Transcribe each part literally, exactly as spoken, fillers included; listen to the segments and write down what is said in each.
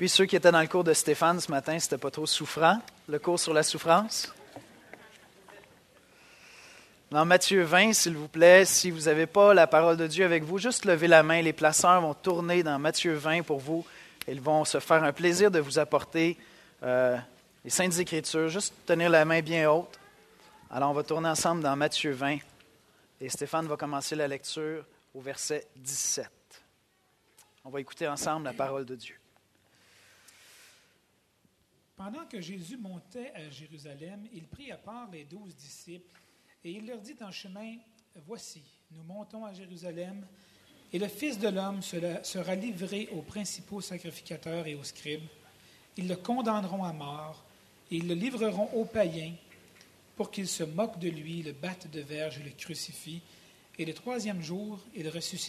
Puis ceux qui étaient dans le cours de Stéphane ce matin, c'était pas trop souffrant, le cours sur la souffrance. Dans Matthieu vingt, s'il vous plaît, si vous n'avez pas la parole de Dieu avec vous, juste levez la main. Les placeurs vont tourner dans Matthieu vingt pour vous. Ils vont se faire un plaisir de vous apporter euh, les Saintes Écritures. Juste tenir la main bien haute. Alors, on va tourner ensemble dans Matthieu vingt. Et Stéphane va commencer la lecture au verset dix-sept. On va écouter ensemble la parole de Dieu. Pendant que Jésus montait à Jérusalem, il prit à part les douze disciples et il leur dit en chemin, « Voici, nous montons à Jérusalem, et le Fils de l'homme sera livré aux principaux sacrificateurs et aux scribes. Ils le condamneront à mort, et ils le livreront aux païens, pour qu'ils se moquent de lui, le battent de verge et le crucifient, et le troisième jour, il ressuscitera. »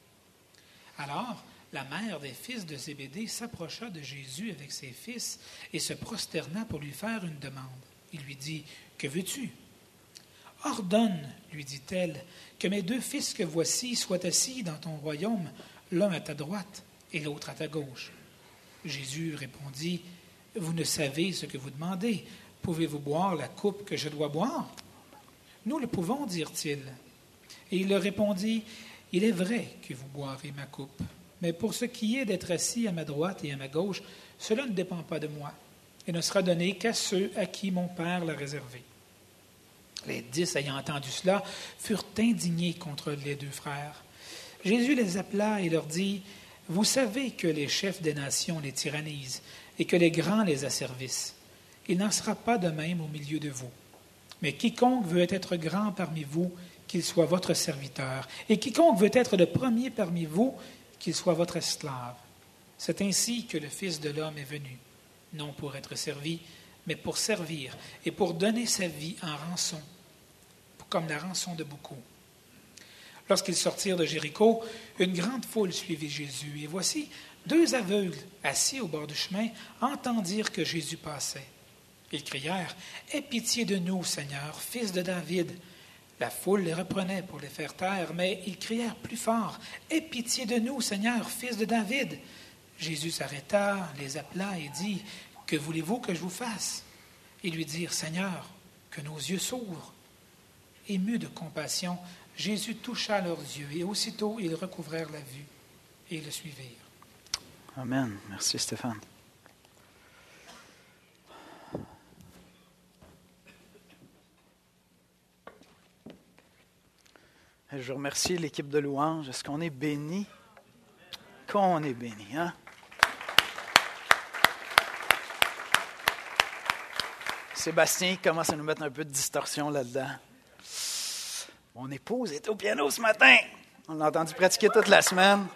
Alors, la mère des fils de Zébédée s'approcha de Jésus avec ses fils et se prosterna pour lui faire une demande. Il lui dit, « Que veux-tu? » « Ordonne, lui dit-elle, que mes deux fils que voici soient assis dans ton royaume, l'un à ta droite et l'autre à ta gauche. » Jésus répondit, « Vous ne savez ce que vous demandez. Pouvez-vous boire la coupe que je dois boire? » « Nous le pouvons, dirent-ils. Et il leur répondit, « Il est vrai que vous boirez ma coupe, mais pour ce qui est d'être assis à ma droite et à ma gauche, cela ne dépend pas de moi, et ne sera donné qu'à ceux à qui mon Père l'a réservé. » Les dix, ayant entendu cela, furent indignés contre les deux frères. Jésus les appela et leur dit, « Vous savez que les chefs des nations les tyrannisent et que les grands les asservissent. Il n'en sera pas de même au milieu de vous. Mais quiconque veut être grand parmi vous, qu'il soit votre serviteur, et quiconque veut être le premier parmi vous, qu'il soit votre esclave. C'est ainsi que le Fils de l'homme est venu, non pour être servi, mais pour servir et pour donner sa vie en rançon, comme la rançon de beaucoup. » Lorsqu'ils sortirent de Jéricho, une grande foule suivit Jésus, et voici, deux aveugles, assis au bord du chemin, entendirent que Jésus passait. Ils crièrent, « Aie pitié de nous, Seigneur, fils de David. » La foule les reprenait pour les faire taire, mais ils crièrent plus fort, « Aie pitié de nous, Seigneur, fils de David. » Jésus s'arrêta, les appela et dit, « Que voulez-vous que je vous fasse? » Ils lui dirent, « Seigneur, que nos yeux s'ouvrent. » Ému de compassion, Jésus toucha leurs yeux, et aussitôt ils recouvrèrent la vue et le suivirent. Amen. Merci Stéphane. Je remercie l'équipe de louange. Est-ce qu'on est béni? Qu'on est béni, hein? Sébastien commence à nous mettre un peu de distorsion là-dedans. Mon épouse est au piano ce matin. On l'a entendu pratiquer toute la semaine.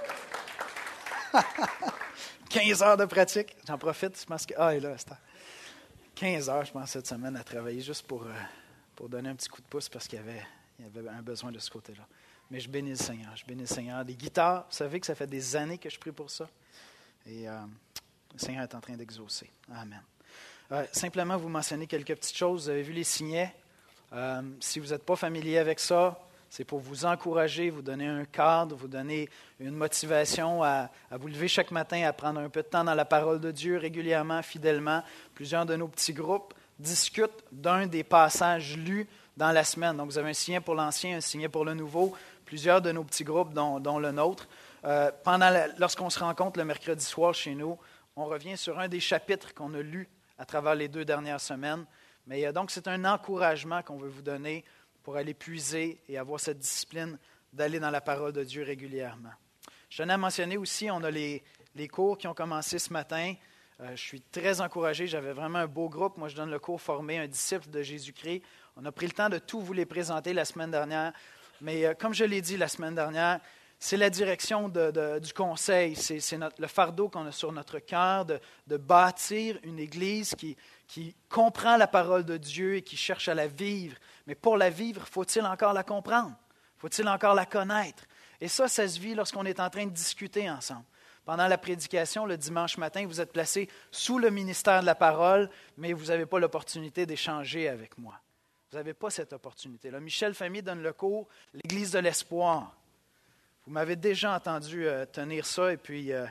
quinze heures de pratique. J'en profite, je pense que... Ah, et là, c'est quinze heures, je pense, cette semaine à travailler juste pour, euh, pour donner un petit coup de pouce parce qu'il y avait, il y avait un besoin de ce côté-là. Mais je bénis le Seigneur, je bénis le Seigneur. Les guitares, vous savez que ça fait des années que je prie pour ça. Et euh, le Seigneur est en train d'exaucer. Amen. Euh, simplement, vous mentionnez quelques petites choses. Vous avez vu les signets. Euh, si vous n'êtes pas familier avec ça, c'est pour vous encourager, vous donner un cadre, vous donner une motivation à, à vous lever chaque matin, à prendre un peu de temps dans la parole de Dieu régulièrement, fidèlement. Plusieurs de nos petits groupes discutent d'un des passages lus dans la semaine. Donc, vous avez un signet pour l'ancien, un signet pour le nouveau. Plusieurs de nos petits groupes, dont, dont le nôtre. Euh, pendant la, lorsqu'on se rencontre le mercredi soir chez nous, on revient sur un des chapitres qu'on a lus à travers les deux dernières semaines. Mais euh, donc, c'est un encouragement qu'on veut vous donner pour aller puiser et avoir cette discipline d'aller dans la parole de Dieu régulièrement. Je tenais à mentionner aussi, on a les, les cours qui ont commencé ce matin. Euh, je suis très encouragé, j'avais vraiment un beau groupe. Moi, je donne le cours Former un disciple de Jésus-Christ. On a pris le temps de tout vous les présenter la semaine dernière. Mais euh, comme je l'ai dit la semaine dernière, c'est la direction de, de, du conseil, c'est, c'est notre, le fardeau qu'on a sur notre cœur de, de bâtir une Église qui, qui comprend la parole de Dieu et qui cherche à la vivre. Mais pour la vivre, faut-il encore la comprendre? Faut-il encore la connaître? Et ça, ça se vit lorsqu'on est en train de discuter ensemble. Pendant la prédication, le dimanche matin, vous êtes placés sous le ministère de la parole, mais vous n'avez pas l'opportunité d'échanger avec moi. Vous n'avez pas cette opportunité-là. Michel Famille donne le cours « L'Église de l'espoir ». Vous m'avez déjà entendu euh, tenir ça, et puis euh,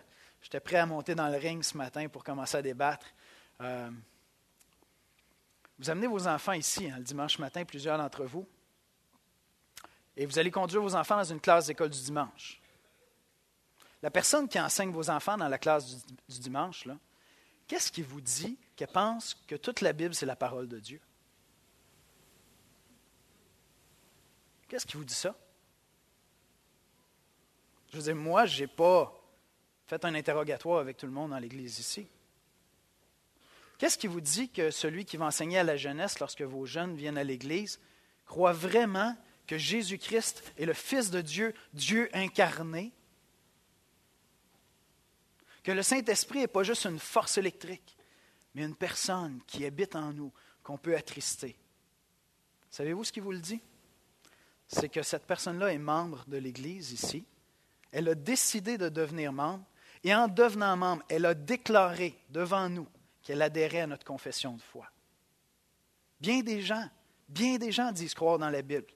J'étais prêt à monter dans le ring ce matin pour commencer à débattre. Euh, vous amenez vos enfants ici, hein, le dimanche matin, plusieurs d'entre vous, et vous allez conduire vos enfants dans une classe d'école du dimanche. La personne qui enseigne vos enfants dans la classe du, du dimanche, là, qu'est-ce qui vous dit qu'elle pense que toute la Bible, c'est la parole de Dieu? Qu'est-ce qui vous dit ça? Je veux dire, moi, je n'ai pas fait un interrogatoire avec tout le monde dans l'Église ici. Qu'est-ce qui vous dit que celui qui va enseigner à la jeunesse lorsque vos jeunes viennent à l'Église croit vraiment que Jésus-Christ est le Fils de Dieu, Dieu incarné? Que le Saint-Esprit n'est pas juste une force électrique, mais une personne qui habite en nous, qu'on peut attrister. Savez-vous ce qui vous le dit? C'est que cette personne-là est membre de l'Église ici. Elle a décidé de devenir membre, et en devenant membre, elle a déclaré devant nous qu'elle adhérait à notre confession de foi. Bien des gens, bien des gens disent croire dans la Bible.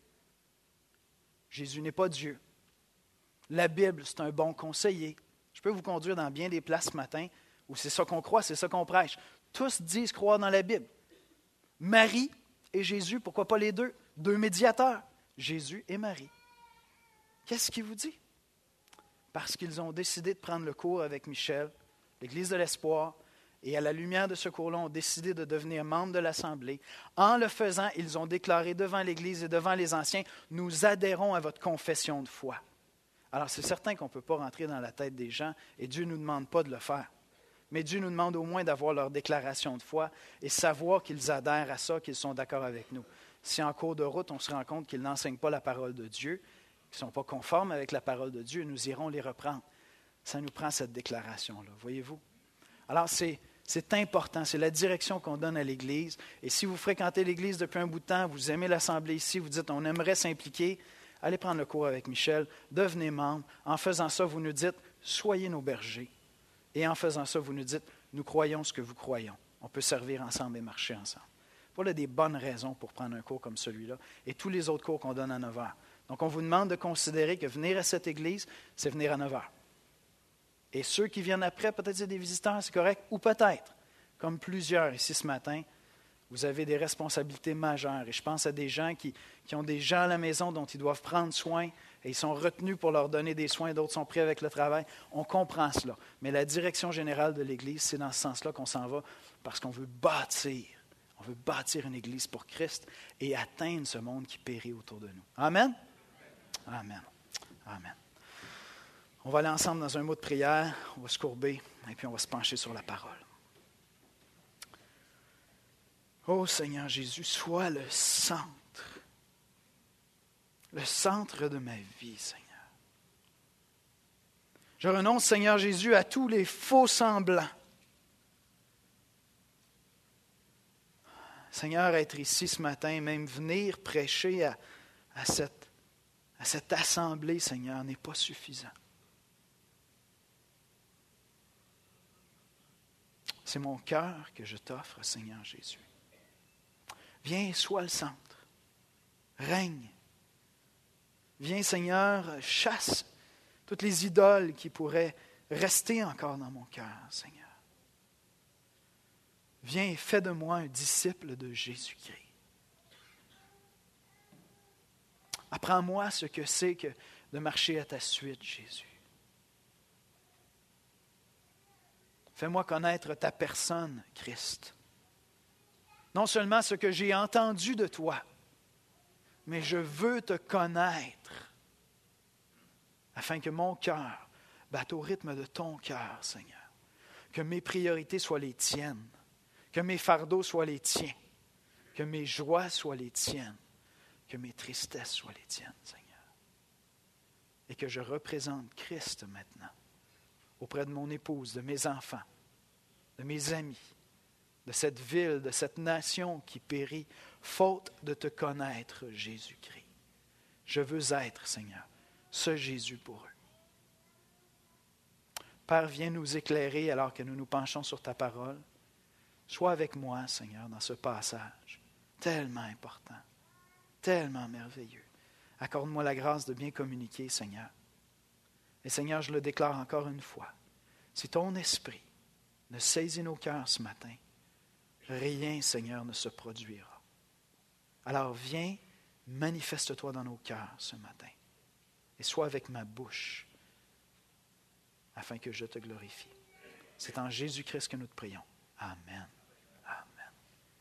Jésus n'est pas Dieu. La Bible, c'est un bon conseiller. Je peux vous conduire dans bien des places ce matin où c'est ça qu'on croit, c'est ça qu'on prêche. Tous disent croire dans la Bible. Marie et Jésus, pourquoi pas les deux? Deux médiateurs, Jésus et Marie. Qu'est-ce qu'il vous dit? Parce qu'ils ont décidé de prendre le cours avec Michel, l'Église de l'Espoir, et à la lumière de ce cours-là, ont décidé de devenir membres de l'Assemblée. En le faisant, ils ont déclaré devant l'Église et devant les anciens, « Nous adhérons à votre confession de foi ». Alors, c'est certain qu'on ne peut pas rentrer dans la tête des gens, et Dieu ne nous demande pas de le faire. Mais Dieu nous demande au moins d'avoir leur déclaration de foi et savoir qu'ils adhèrent à ça, qu'ils sont d'accord avec nous. Si en cours de route, on se rend compte qu'ils n'enseignent pas la parole de Dieu, qu'ils ne sont pas conformes avec la parole de Dieu, nous irons les reprendre. Ça nous prend cette déclaration-là, voyez-vous? Alors, c'est, c'est important, c'est la direction qu'on donne à l'Église. Et si vous fréquentez l'Église depuis un bout de temps, vous aimez l'Assemblée ici, vous dites, on aimerait s'impliquer, allez prendre le cours avec Michel, devenez membre. En faisant ça, vous nous dites, soyez nos bergers. Et en faisant ça, vous nous dites, nous croyons ce que vous croyons. On peut servir ensemble et marcher ensemble. Voilà des bonnes raisons pour prendre un cours comme celui-là et tous les autres cours qu'on donne à neuf heures. Donc, on vous demande de considérer que venir à cette église, c'est venir à neuf heures. Et ceux qui viennent après, peut-être c'est des visiteurs, c'est correct, ou peut-être, comme plusieurs ici ce matin, vous avez des responsabilités majeures. Et je pense à des gens qui, qui ont des gens à la maison dont ils doivent prendre soin et ils sont retenus pour leur donner des soins, d'autres sont pris avec le travail. On comprend cela. Mais la direction générale de l'Église, c'est dans ce sens-là qu'on s'en va parce qu'on veut bâtir. On veut bâtir une Église pour Christ et atteindre ce monde qui périt autour de nous. Amen? Amen. Amen. On va aller ensemble dans un mot de prière, on va se courber et puis on va se pencher sur la parole. Ô Seigneur Jésus, sois le centre, le centre de ma vie, Seigneur. Je renonce, Seigneur Jésus, à tous les faux semblants. Seigneur, être ici ce matin, même venir prêcher à, à, cette, à cette assemblée, Seigneur, n'est pas suffisant. C'est mon cœur que je t'offre, Seigneur Jésus. Viens, sois le centre. Règne. Viens, Seigneur, chasse toutes les idoles qui pourraient rester encore dans mon cœur, Seigneur. Viens et fais de moi un disciple de Jésus-Christ. Apprends-moi ce que c'est que de marcher à ta suite, Jésus. Fais-moi connaître ta personne, Christ. Non seulement ce que j'ai entendu de toi, mais je veux te connaître afin que mon cœur batte au rythme de ton cœur, Seigneur. Que mes priorités soient les tiennes, que mes fardeaux soient les tiens, que mes joies soient les tiennes, que mes tristesses soient les tiennes, Seigneur. Et que je représente Christ maintenant auprès de mon épouse, de mes enfants, de mes amis, de cette ville, de cette nation qui périt, faute de te connaître, Jésus-Christ. Je veux être, Seigneur, ce Jésus pour eux. Père, viens nous éclairer alors que nous nous penchons sur ta parole. Sois avec moi, Seigneur, dans ce passage tellement important, tellement merveilleux. Accorde-moi la grâce de bien communiquer, Seigneur. Et Seigneur, je le déclare encore une fois, si ton esprit ne saisit nos cœurs ce matin, rien, Seigneur, ne se produira. Alors viens, manifeste-toi dans nos cœurs ce matin et sois avec ma bouche afin que je te glorifie. C'est en Jésus-Christ que nous te prions. Amen. Amen.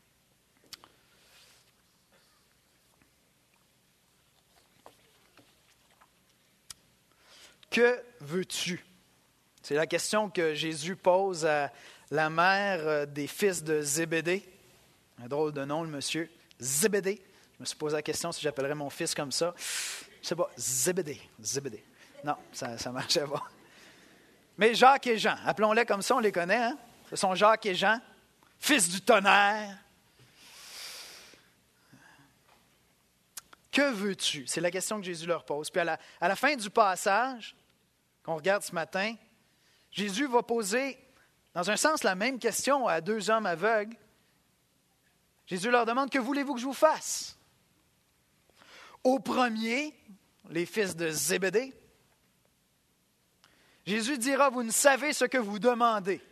Que veux-tu? C'est la question que Jésus pose à la mère des fils de Zébédée. Un drôle de nom, le monsieur. Zébédée. Je me suis posé la question si j'appellerais mon fils comme ça. Je ne sais pas. Zébédée. Zébédée. Non, ça ne marchait pas. Mais Jacques et Jean, appelons-les comme ça, on les connaît. Hein? Ce sont Jacques et Jean, fils du tonnerre. Que veux-tu? C'est la question que Jésus leur pose. Puis à la, à la fin du passage qu'on regarde ce matin, Jésus va poser, dans un sens, la même question à deux hommes aveugles. Jésus leur demande, que voulez-vous que je vous fasse? Au premier, les fils de Zébédée, Jésus dira, vous ne savez ce que vous demandez.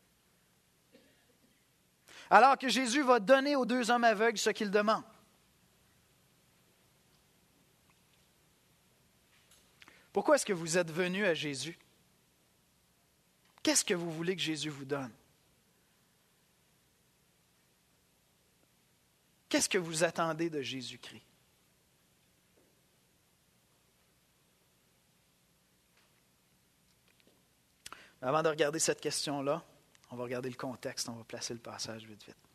Alors que Jésus va donner aux deux hommes aveugles ce qu'ils demandent. Pourquoi est-ce que vous êtes venus à Jésus? Qu'est-ce que vous voulez que Jésus vous donne? Qu'est-ce que vous attendez de Jésus-Christ? Avant de regarder cette question-là, on va regarder le contexte, on va placer le passage vite, vite.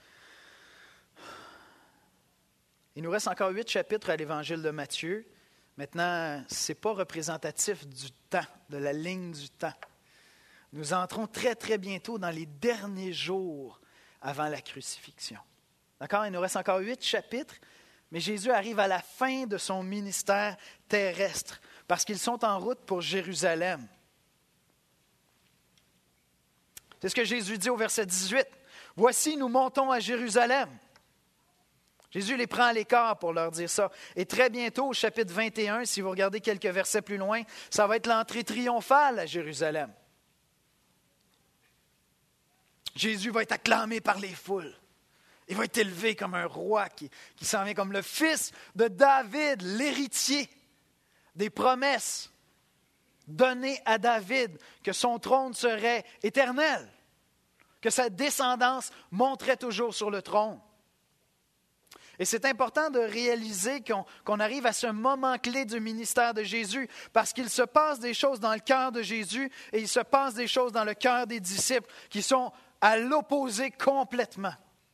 Il nous reste encore huit chapitres à l'Évangile de Matthieu. Maintenant, ce n'est pas représentatif du temps, de la ligne du temps. Nous entrons très, très bientôt dans les derniers jours avant la crucifixion. D'accord? Il nous reste encore huit chapitres, mais Jésus arrive à la fin de son ministère terrestre parce qu'ils sont en route pour Jérusalem. C'est ce que Jésus dit au verset dix-huit. « Voici, nous montons à Jérusalem. » Jésus les prend à l'écart pour leur dire ça. Et très bientôt, au chapitre vingt et un, si vous regardez quelques versets plus loin, ça va être l'entrée triomphale à Jérusalem. Jésus va être acclamé par les foules. Il va être élevé comme un roi qui, qui s'en vient comme le fils de David, l'héritier des promesses données à David, que son trône serait éternel, que sa descendance monterait toujours sur le trône. Et c'est important de réaliser qu'on, qu'on arrive à ce moment clé du ministère de Jésus, parce qu'il se passe des choses dans le cœur de Jésus et il se passe des choses dans le cœur des disciples qui sont à l'opposé complètement.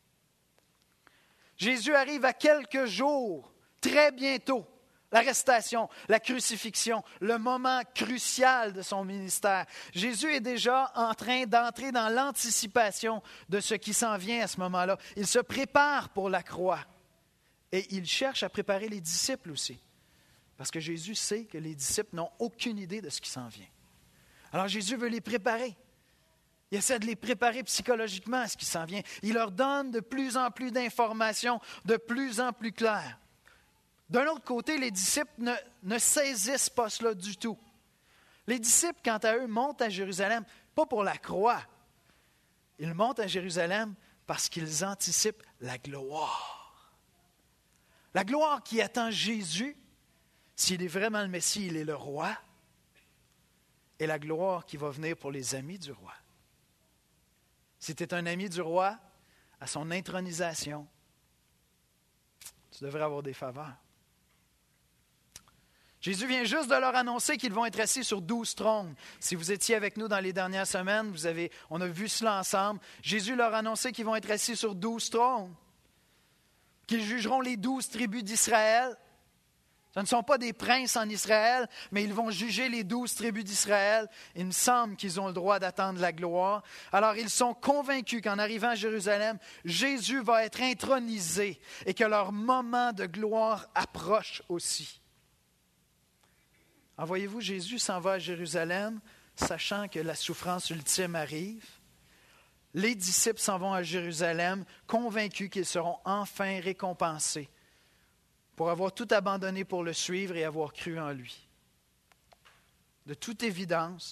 Jésus arrive à quelques jours, très bientôt, l'arrestation, la crucifixion, le moment crucial de son ministère. Jésus est déjà en train d'entrer dans l'anticipation de ce qui s'en vient à ce moment-là. Il se prépare pour la croix et il cherche à préparer les disciples aussi. Parce que Jésus sait que les disciples n'ont aucune idée de ce qui s'en vient. Alors Jésus veut les préparer. Il essaie de les préparer psychologiquement à ce qui s'en vient. Il leur donne de plus en plus d'informations, de plus en plus claires. D'un autre côté, les disciples ne, ne saisissent pas cela du tout. Les disciples, quant à eux, montent à Jérusalem, pas pour la croix. Ils montent à Jérusalem parce qu'ils anticipent la gloire. La gloire qui attend Jésus, s'il est vraiment le Messie, il est le roi, et la gloire qui va venir pour les amis du roi. Si tu es un ami du roi, à son intronisation, tu devrais avoir des faveurs. Jésus vient juste de leur annoncer qu'ils vont être assis sur douze trônes. Si vous étiez avec nous dans les dernières semaines, vous avez, on a vu cela ensemble. Jésus leur a annoncé qu'ils vont être assis sur douze trônes, qu'ils jugeront les douze tribus d'Israël. Ce ne sont pas des princes en Israël, mais ils vont juger les douze tribus d'Israël. Il me semble qu'ils ont le droit d'attendre la gloire. Alors ils sont convaincus qu'en arrivant à Jérusalem, Jésus va être intronisé et que leur moment de gloire approche aussi. Alors voyez-vous, Jésus s'en va à Jérusalem, sachant que la souffrance ultime arrive. Les disciples s'en vont à Jérusalem, convaincus qu'ils seront enfin récompensés pour avoir tout abandonné pour le suivre et avoir cru en lui. De toute évidence,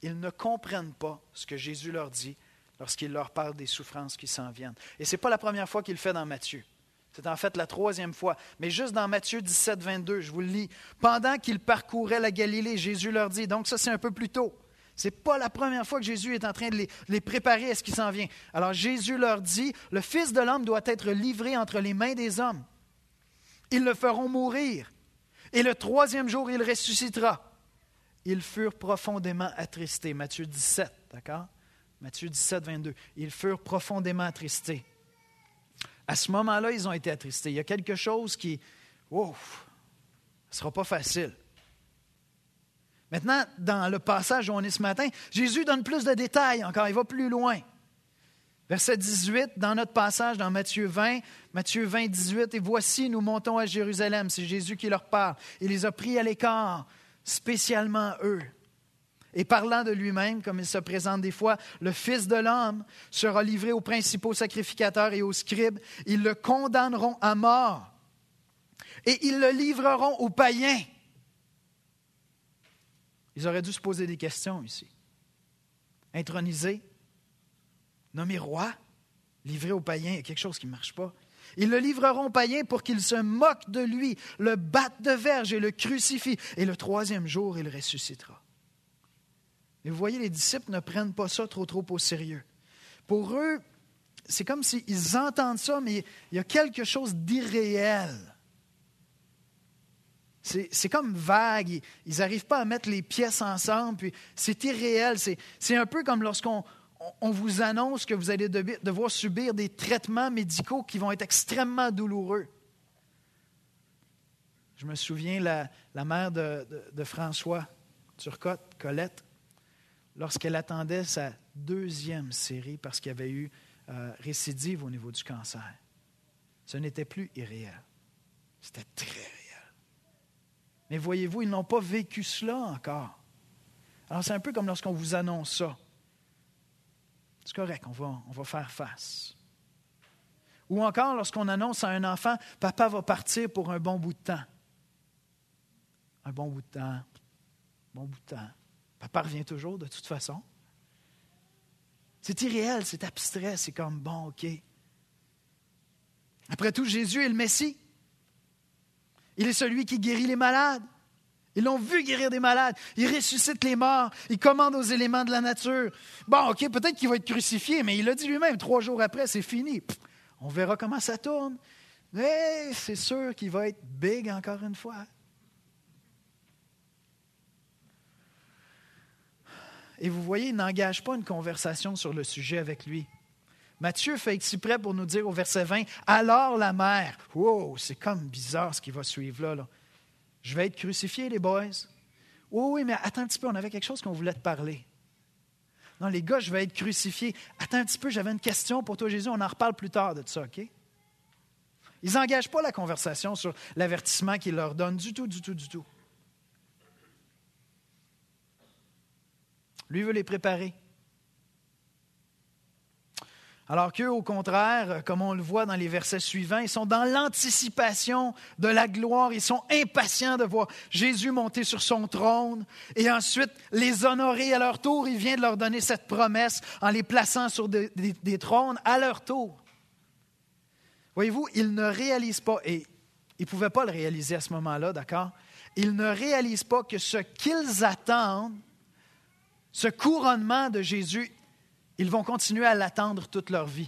ils ne comprennent pas ce que Jésus leur dit lorsqu'il leur parle des souffrances qui s'en viennent. Et ce n'est pas la première fois qu'il le fait dans Matthieu. C'est en fait la troisième fois. Mais juste dans Matthieu dix-sept, vingt-deux, je vous le lis. Pendant qu'ils parcouraient la Galilée, Jésus leur dit, donc ça c'est un peu plus tôt. Ce n'est pas la première fois que Jésus est en train de les, les préparer à ce qui s'en vient. Alors Jésus leur dit, le Fils de l'homme doit être livré entre les mains des hommes. Ils le feront mourir. Et le troisième jour, il ressuscitera. Ils furent profondément attristés. Matthieu dix-sept, d'accord? Matthieu dix-sept, vingt-deux. Ils furent profondément attristés. À ce moment-là, ils ont été attristés. Il y a quelque chose qui, ouf, ce ne sera pas facile. Maintenant, dans le passage où on est ce matin, Jésus donne plus de détails encore, il va plus loin. Verset dix-huit, dans notre passage, dans Matthieu vingt, Matthieu vingt, dix-huit, « Et voici, nous montons à Jérusalem. » C'est Jésus qui leur parle. Il les a pris à l'écart, spécialement eux. Et parlant de lui-même, comme il se présente des fois, le Fils de l'homme sera livré aux principaux sacrificateurs et aux scribes. Ils le condamneront à mort et ils le livreront aux païens. Ils auraient dû se poser des questions ici. Intronisé, nommé roi, livré aux païens, il y a quelque chose qui ne marche pas. Ils le livreront aux païens pour qu'ils se moquent de lui, le battent de verge et le crucifient. Et le troisième jour, il ressuscitera. Et vous voyez, les disciples ne prennent pas ça trop, trop au sérieux. Pour eux, c'est comme s'ils entendent ça, mais il y a quelque chose d'irréel. C'est, c'est comme vague. Ils n'arrivent pas à mettre les pièces ensemble. Puis c'est irréel. C'est, c'est un peu comme lorsqu'on on, on vous annonce que vous allez de, devoir subir des traitements médicaux qui vont être extrêmement douloureux. Je me souviens, la, la mère de, de, de François Turcotte, Colette, lorsqu'elle attendait sa deuxième série parce qu'il y avait eu euh, récidive au niveau du cancer. Ce n'était plus irréel. C'était très réel. Mais voyez-vous, ils n'ont pas vécu cela encore. Alors, c'est un peu comme lorsqu'on vous annonce ça. C'est correct, on va, on va faire face. Ou encore, lorsqu'on annonce à un enfant, « Papa va partir pour un bon bout de temps. » Un bon bout de temps, bon bout de temps. Papa revient toujours, de toute façon. C'est irréel, c'est abstrait, c'est comme, bon, OK. Après tout, Jésus est le Messie. Il est celui qui guérit les malades. Ils l'ont vu guérir des malades. Il ressuscite les morts. Il commande aux éléments de la nature. Bon, OK, peut-être qu'il va être crucifié, mais il l'a dit lui-même, trois jours après, c'est fini. Pff, on verra comment ça tourne. Mais c'est sûr qu'il va être big encore une fois. Et vous voyez, il n'engage pas une conversation sur le sujet avec lui. Matthieu fait exprès pour nous dire au verset vingt, « Alors la mère, wow, c'est comme bizarre ce qui va suivre là, là. Je vais être crucifié, les boys. Oui, oui, mais attends un petit peu, on avait quelque chose qu'on voulait te parler. Non, les gars, je vais être crucifié. Attends un petit peu, j'avais une question pour toi, Jésus, on en reparle plus tard de ça, OK? Ils n'engagent pas la conversation sur l'avertissement qu'il leur donne du tout, du tout, du tout. Lui veut les préparer. Alors qu'eux, au contraire, comme on le voit dans les versets suivants, ils sont dans l'anticipation de la gloire. Ils sont impatients de voir Jésus monter sur son trône et ensuite les honorer à leur tour. Il vient de leur donner cette promesse en les plaçant sur des, des, des trônes à leur tour. Voyez-vous, ils ne réalisent pas, et ils ne pouvaient pas le réaliser à ce moment-là, d'accord? Ils ne réalisent pas que ce qu'ils attendent, ce couronnement de Jésus, ils vont continuer à l'attendre toute leur vie.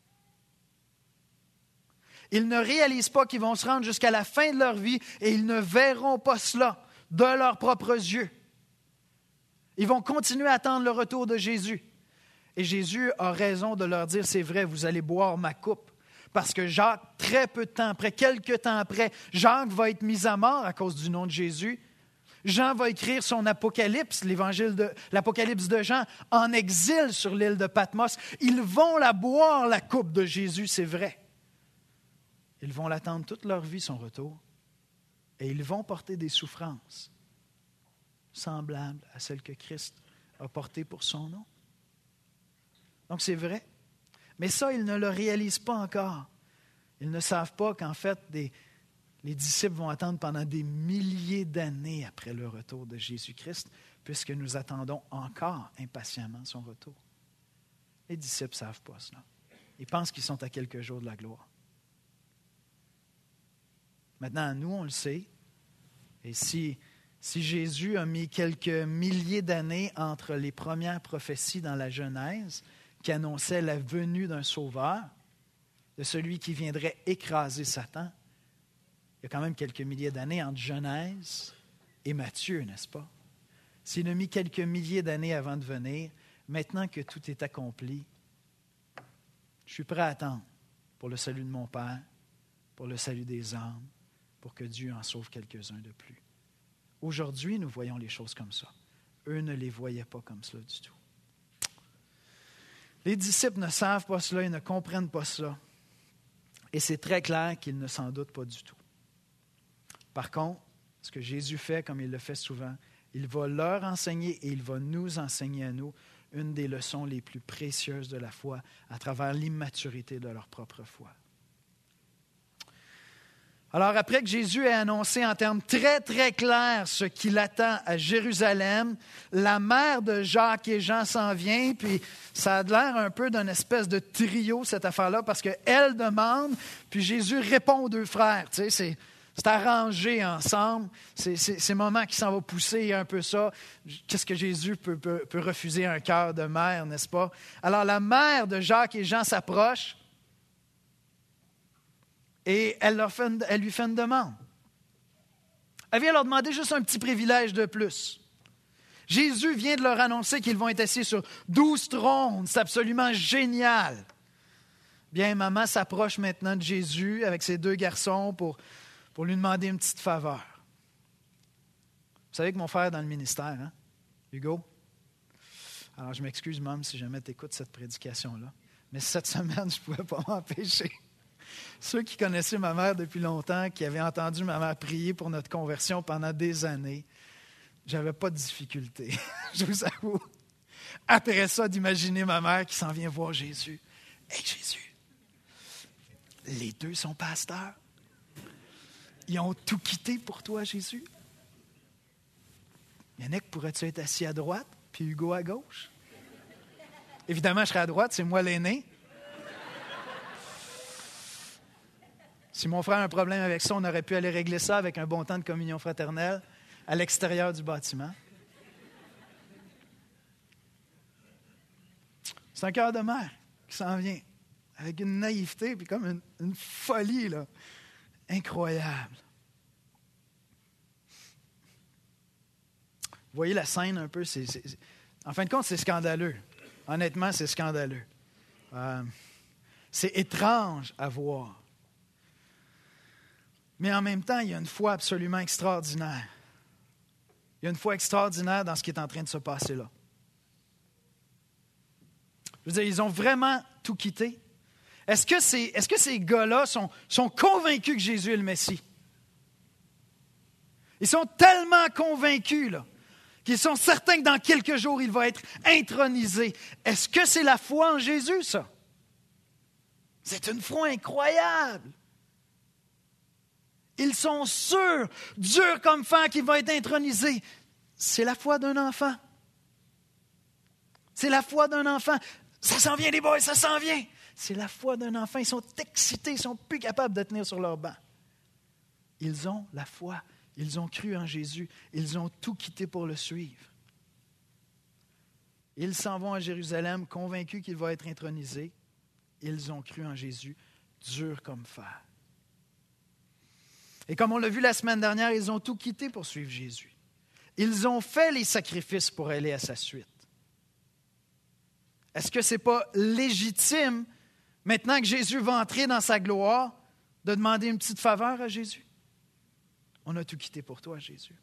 Ils ne réalisent pas qu'ils vont se rendre jusqu'à la fin de leur vie et ils ne verront pas cela de leurs propres yeux. Ils vont continuer à attendre le retour de Jésus. Et Jésus a raison de leur dire, c'est vrai, vous allez boire ma coupe. Parce que Jacques, très peu de temps après, quelques temps après, Jacques va être mis à mort à cause du nom de Jésus. Jean va écrire son Apocalypse, l'évangile de l'Apocalypse de Jean, en exil sur l'île de Patmos. Ils vont la boire, la coupe de Jésus, c'est vrai. Ils vont l'attendre toute leur vie, son retour. Et ils vont porter des souffrances semblables à celles que Christ a portées pour son nom. Donc c'est vrai. Mais ça, ils ne le réalisent pas encore. Ils ne savent pas qu'en fait, des Les disciples vont attendre pendant des milliers d'années après le retour de Jésus-Christ puisque nous attendons encore impatiemment son retour. Les disciples ne savent pas cela. Ils pensent qu'ils sont à quelques jours de la gloire. Maintenant, nous, on le sait. Et si, si Jésus a mis quelques milliers d'années entre les premières prophéties dans la Genèse qui annonçaient la venue d'un sauveur, de celui qui viendrait écraser Satan, il y a quand même quelques milliers d'années entre Genèse et Matthieu, n'est-ce pas? S'il a mis quelques milliers d'années avant de venir, maintenant que tout est accompli, je suis prêt à attendre pour le salut de mon Père, pour le salut des âmes, pour que Dieu en sauve quelques-uns de plus. Aujourd'hui, nous voyons les choses comme ça. Eux ne les voyaient pas comme cela du tout. Les disciples ne savent pas cela, ils ne comprennent pas cela. Et c'est très clair qu'ils ne s'en doutent pas du tout. Par contre, ce que Jésus fait, comme il le fait souvent, il va leur enseigner et il va nous enseigner à nous une des leçons les plus précieuses de la foi à travers l'immaturité de leur propre foi. Alors, après que Jésus ait annoncé en termes très, très clairs ce qu'il attend à Jérusalem, la mère de Jacques et Jean s'en vient, puis ça a l'air un peu d'une espèce de trio, cette affaire-là, parce qu'elle demande, puis Jésus répond aux deux frères. Tu sais, c'est, c'est arrangé ensemble. C'est, c'est, c'est le moment qui s'en va pousser un peu ça. Qu'est-ce que Jésus peut, peut, peut refuser un cœur de mère, n'est-ce pas? Alors, la mère de Jacques et Jean s'approche, et elle, leur fait une, elle lui fait une demande. Elle vient leur demander juste un petit privilège de plus. Jésus vient de leur annoncer qu'ils vont être assis sur douze trônes. C'est absolument génial. Bien, maman s'approche maintenant de Jésus avec ses deux garçons pour, pour lui demander une petite faveur. Vous savez que mon frère est dans le ministère, hein? Hugo? Alors, je m'excuse, maman, si jamais tu écoutes cette prédication-là. Mais cette semaine, je ne pouvais pas m'empêcher. Ceux qui connaissaient ma mère depuis longtemps, qui avaient entendu ma mère prier pour notre conversion pendant des années, j'avais pas de difficulté, je vous avoue. Après ça, d'imaginer ma mère qui s'en vient voir Jésus. « Hey Jésus, les deux sont pasteurs. Ils ont tout quitté pour toi, Jésus. Yannick, pourrais-tu être assis à droite, puis Hugo à gauche? » Évidemment, je serai à droite, c'est moi l'aîné. Si mon frère a un problème avec ça, on aurait pu aller régler ça avec un bon temps de communion fraternelle à l'extérieur du bâtiment. C'est un cœur de mère qui s'en vient avec une naïveté puis comme une, une folie là, incroyable. Vous voyez la scène un peu? C'est, c'est, en fin de compte, c'est scandaleux. Honnêtement, c'est scandaleux. Euh, c'est étrange à voir. Mais en même temps, il y a une foi absolument extraordinaire. Il y a une foi extraordinaire dans ce qui est en train de se passer là. Je veux dire, ils ont vraiment tout quitté. Est-ce que ces, est-ce que ces gars-là sont, sont convaincus que Jésus est le Messie? Ils sont tellement convaincus là, qu'ils sont certains que dans quelques jours, il va être intronisé. Est-ce que c'est la foi en Jésus, ça? C'est une foi incroyable. Ils sont sûrs, durs comme fer, qu'il va être intronisé. C'est la foi d'un enfant. C'est la foi d'un enfant. Ça s'en vient, les boys, ça s'en vient. C'est la foi d'un enfant. Ils sont excités, ils ne sont plus capables de tenir sur leur banc. Ils ont la foi. Ils ont cru en Jésus. Ils ont tout quitté pour le suivre. Ils s'en vont à Jérusalem, convaincus qu'il va être intronisé. Ils ont cru en Jésus, durs comme fer. Et comme on l'a vu la semaine dernière, ils ont tout quitté pour suivre Jésus. Ils ont fait les sacrifices pour aller à sa suite. Est-ce que ce n'est pas légitime, maintenant que Jésus va entrer dans sa gloire, de demander une petite faveur à Jésus? On a tout quitté pour toi, Jésus.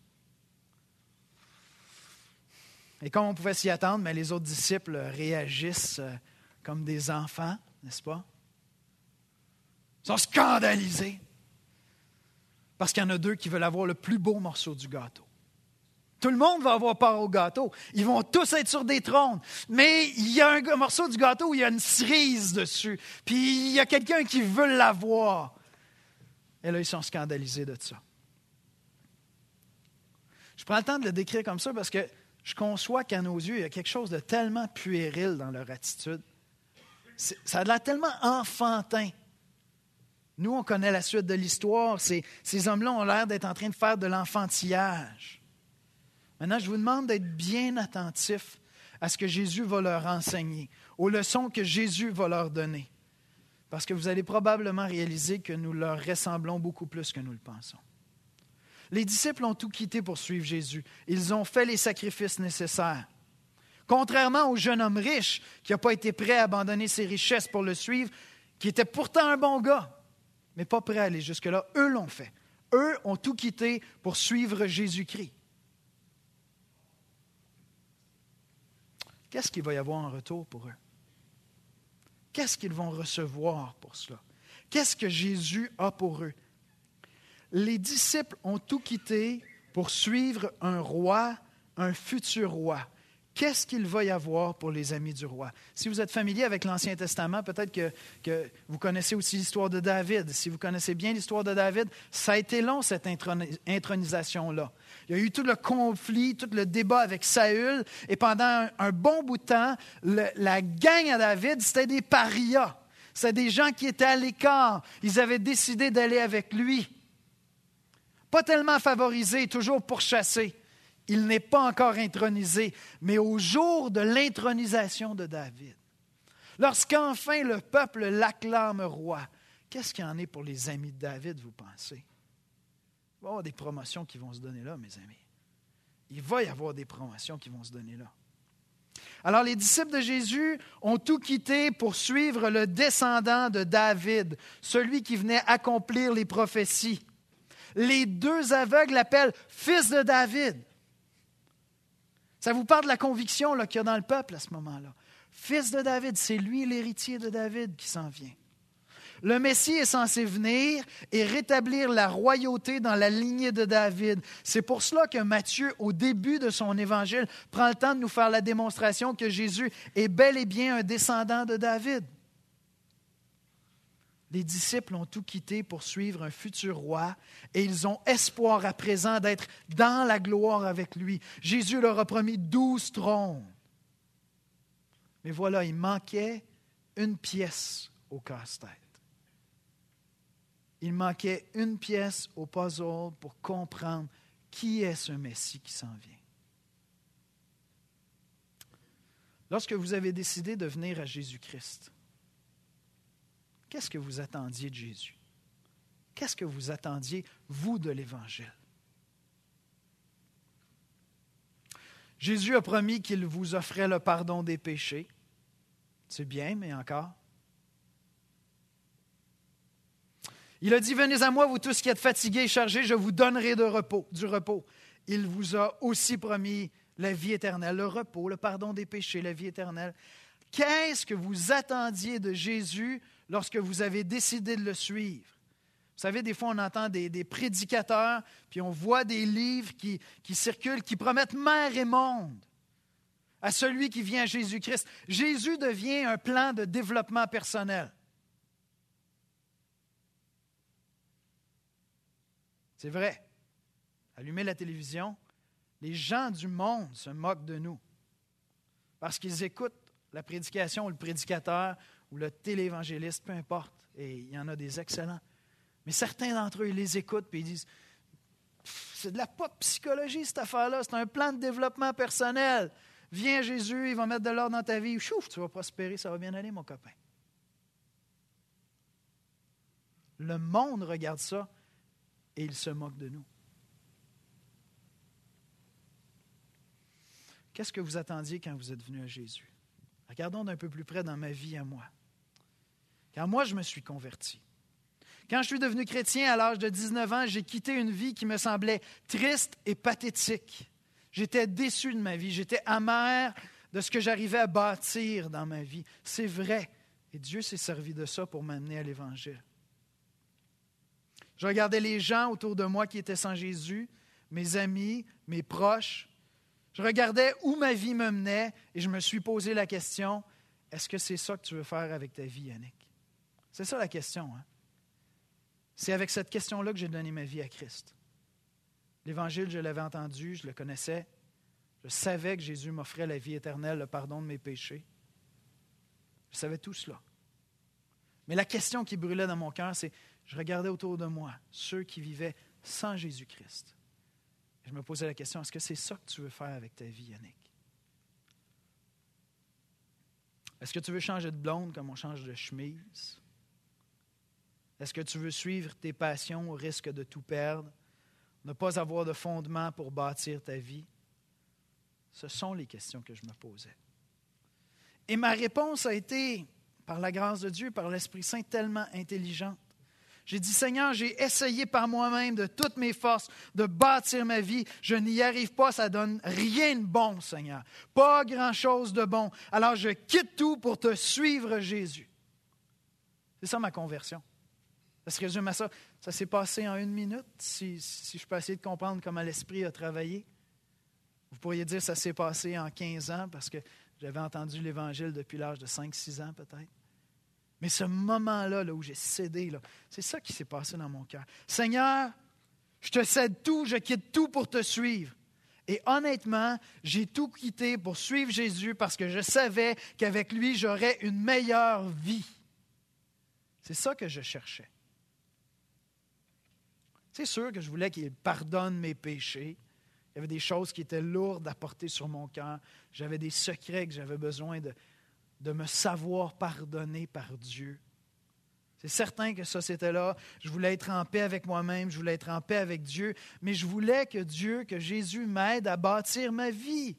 Et comme on pouvait s'y attendre, mais les autres disciples réagissent comme des enfants, n'est-ce pas? Ils sont scandalisés. Parce qu'il y en a deux qui veulent avoir le plus beau morceau du gâteau. Tout le monde va avoir part au gâteau. Ils vont tous être sur des trônes. Mais il y a un morceau du gâteau où il y a une cerise dessus. Puis il y a quelqu'un qui veut l'avoir. Et là, ils sont scandalisés de ça. Je prends le temps de le décrire comme ça parce que je conçois qu'à nos yeux, il y a quelque chose de tellement puéril dans leur attitude. C'est, ça a l'air tellement enfantin. Nous, on connaît la suite de l'histoire. Ces, ces hommes-là ont l'air d'être en train de faire de l'enfantillage. Maintenant, je vous demande d'être bien attentifs à ce que Jésus va leur enseigner, aux leçons que Jésus va leur donner. Parce que vous allez probablement réaliser que nous leur ressemblons beaucoup plus que nous le pensons. Les disciples ont tout quitté pour suivre Jésus. Ils ont fait les sacrifices nécessaires. Contrairement au jeune homme riche qui n'a pas été prêt à abandonner ses richesses pour le suivre, qui était pourtant un bon gars, mais pas prêt à aller jusque-là, eux l'ont fait. Eux ont tout quitté pour suivre Jésus-Christ. Qu'est-ce qu'il va y avoir en retour pour eux? Qu'est-ce qu'ils vont recevoir pour cela? Qu'est-ce que Jésus a pour eux? Les disciples ont tout quitté pour suivre un roi, un futur roi. Qu'est-ce qu'il va y avoir pour les amis du roi? Si vous êtes familier avec l'Ancien Testament, peut-être que, que vous connaissez aussi l'histoire de David. Si vous connaissez bien l'histoire de David, ça a été long, cette intronisation-là. Il y a eu tout le conflit, tout le débat avec Saül, et pendant un, un bon bout de temps, le, la gang à David, c'était des parias. C'était des gens qui étaient à l'écart. Ils avaient décidé d'aller avec lui. Pas tellement favorisés, toujours pourchassés. Il n'est pas encore intronisé, mais au jour de l'intronisation de David, lorsqu'enfin le peuple l'acclame roi, qu'est-ce qu'il y en est pour les amis de David, vous pensez? Il va y avoir des promotions qui vont se donner là, mes amis. Il va y avoir des promotions qui vont se donner là. Alors, les disciples de Jésus ont tout quitté pour suivre le descendant de David, celui qui venait accomplir les prophéties. Les deux aveugles l'appellent « fils de David ». Ça vous parle de la conviction là, qu'il y a dans le peuple à ce moment-là. Fils de David, c'est lui l'héritier de David qui s'en vient. Le Messie est censé venir et rétablir la royauté dans la lignée de David. C'est pour cela que Matthieu, au début de son évangile, prend le temps de nous faire la démonstration que Jésus est bel et bien un descendant de David. Les disciples ont tout quitté pour suivre un futur roi et ils ont espoir à présent d'être dans la gloire avec lui. Jésus leur a promis douze trônes. Mais voilà, il manquait une pièce au casse-tête. Il manquait une pièce au puzzle pour comprendre qui est ce Messie qui s'en vient. Lorsque vous avez décidé de venir à Jésus-Christ, qu'est-ce que vous attendiez de Jésus? Qu'est-ce que vous attendiez, vous, de l'Évangile? Jésus a promis qu'il vous offrait le pardon des péchés. C'est bien, mais encore. Il a dit, « Venez à moi, vous tous qui êtes fatigués et chargés, je vous donnerai de repos, du repos. » Il vous a aussi promis la vie éternelle, le repos, le pardon des péchés, la vie éternelle. Qu'est-ce que vous attendiez de Jésus lorsque vous avez décidé de le suivre? Vous savez, des fois, on entend des, des prédicateurs, puis on voit des livres qui, qui circulent, qui promettent mer et monde à celui qui vient à Jésus-Christ. Jésus devient un plan de développement personnel. C'est vrai. Allumez la télévision, les gens du monde se moquent de nous parce qu'ils écoutent la prédication ou le prédicateur ou le téléévangéliste, peu importe, et il y en a des excellents. Mais certains d'entre eux, ils les écoutent et ils disent « C'est de la pop psychologie, cette affaire-là, c'est un plan de développement personnel. Viens Jésus, il va mettre de l'ordre dans ta vie, chouf, tu vas prospérer, ça va bien aller, mon copain. » Le monde regarde ça et il se moque de nous. Qu'est-ce que vous attendiez quand vous êtes venu à Jésus? Regardons d'un peu plus près dans ma vie à moi. Quand moi, je me suis converti, quand je suis devenu chrétien à l'âge de dix-neuf ans, j'ai quitté une vie qui me semblait triste et pathétique. J'étais déçu de ma vie, j'étais amer de ce que j'arrivais à bâtir dans ma vie. C'est vrai, et Dieu s'est servi de ça pour m'amener à l'Évangile. Je regardais les gens autour de moi qui étaient sans Jésus, mes amis, mes proches. Je regardais où ma vie me menait et je me suis posé la question, est-ce que c'est ça que tu veux faire avec ta vie, Yannick? C'est ça la question. Hein? C'est avec cette question-là que j'ai donné ma vie à Christ. L'Évangile, je l'avais entendu, je le connaissais, Je savais que Jésus m'offrait la vie éternelle, le pardon de mes péchés. Je savais tout cela. Mais la question qui brûlait dans mon cœur, c'est, je regardais autour de moi, ceux qui vivaient sans Jésus-Christ. Je me posais la question, est-ce que c'est ça que tu veux faire avec ta vie, Yannick? Est-ce que tu veux changer de blonde comme on change de chemise? Est-ce que tu veux suivre tes passions au risque de tout perdre? Ne pas avoir de fondement pour bâtir ta vie? Ce sont les questions que je me posais. Et ma réponse a été, par la grâce de Dieu, par l'Esprit Saint, tellement intelligente. J'ai dit, Seigneur, j'ai essayé par moi-même de toutes mes forces de bâtir ma vie. Je n'y arrive pas, ça donne rien de bon, Seigneur. Pas grand-chose de bon. Alors je quitte tout pour te suivre, Jésus. C'est ça ma conversion. Ça se résume à ça. Ça s'est passé en une minute, si, si je peux essayer de comprendre comment l'Esprit a travaillé. Vous pourriez dire que ça s'est passé en quinze ans, parce que j'avais entendu l'Évangile depuis l'âge de cinq six ans peut-être. Mais ce moment-là, là, où j'ai cédé, là, c'est ça qui s'est passé dans mon cœur. Seigneur, je te cède tout, je quitte tout pour te suivre. Et honnêtement, j'ai tout quitté pour suivre Jésus parce que je savais qu'avec lui, j'aurais une meilleure vie. C'est ça que je cherchais. C'est sûr que je voulais qu'il pardonne mes péchés. Il y avait des choses qui étaient lourdes à porter sur mon cœur. J'avais des secrets que j'avais besoin de... de me savoir pardonner par Dieu. C'est certain que ça, c'était là. Je voulais être en paix avec moi-même, je voulais être en paix avec Dieu, mais je voulais que Dieu, que Jésus m'aide à bâtir ma vie.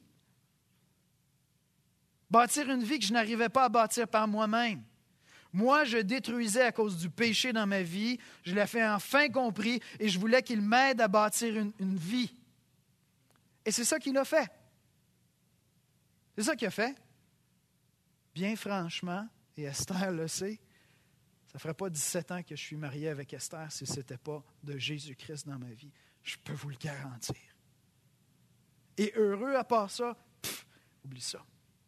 Bâtir une vie que je n'arrivais pas à bâtir par moi-même. Moi, je détruisais à cause du péché dans ma vie. Je l'ai fait enfin compris et je voulais qu'il m'aide à bâtir une, une vie. Et c'est ça qu'il a fait. C'est ça qu'il a fait. Bien franchement, et Esther le sait, ça ne ferait pas dix-sept ans que je suis marié avec Esther si ce n'était pas de Jésus-Christ dans ma vie. Je peux vous le garantir. Et heureux à part ça, pff, oublie ça.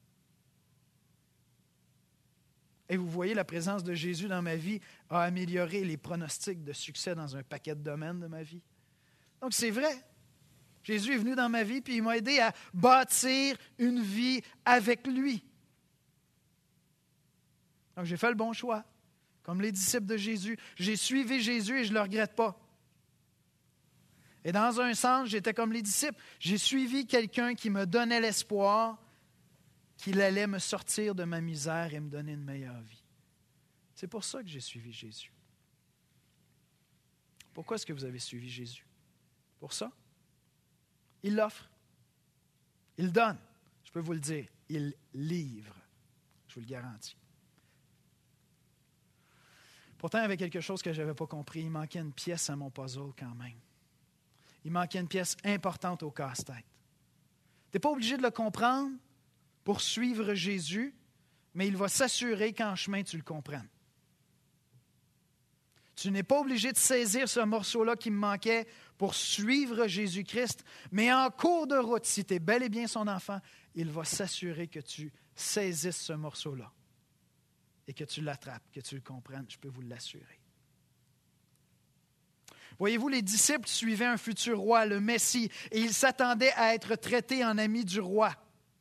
Et vous voyez, la présence de Jésus dans ma vie a amélioré les pronostics de succès dans un paquet de domaines de ma vie. Donc c'est vrai. Jésus est venu dans ma vie puis il m'a aidé à bâtir une vie avec lui. Donc, j'ai fait le bon choix. Comme les disciples de Jésus. J'ai suivi Jésus et je ne le regrette pas. Et dans un sens, j'étais comme les disciples. J'ai suivi quelqu'un qui me donnait l'espoir qu'il allait me sortir de ma misère et me donner une meilleure vie. C'est pour ça que j'ai suivi Jésus. Pourquoi est-ce que vous avez suivi Jésus? Pour ça? Il l'offre. Il donne. Je peux vous le dire. Il livre. Je vous le garantis. Pourtant, il y avait quelque chose que je n'avais pas compris. Il manquait une pièce à mon puzzle quand même. Il manquait une pièce importante au casse-tête. Tu n'es pas obligé de le comprendre pour suivre Jésus, mais il va s'assurer qu'en chemin, tu le comprennes. Tu n'es pas obligé de saisir ce morceau-là qui me manquait pour suivre Jésus-Christ, mais en cours de route, si tu es bel et bien son enfant, il va s'assurer que tu saisisses ce morceau-là. Et que tu l'attrapes, que tu le comprennes, je peux vous l'assurer. Voyez-vous, les disciples suivaient un futur roi, le Messie, et ils s'attendaient à être traités en amis du roi.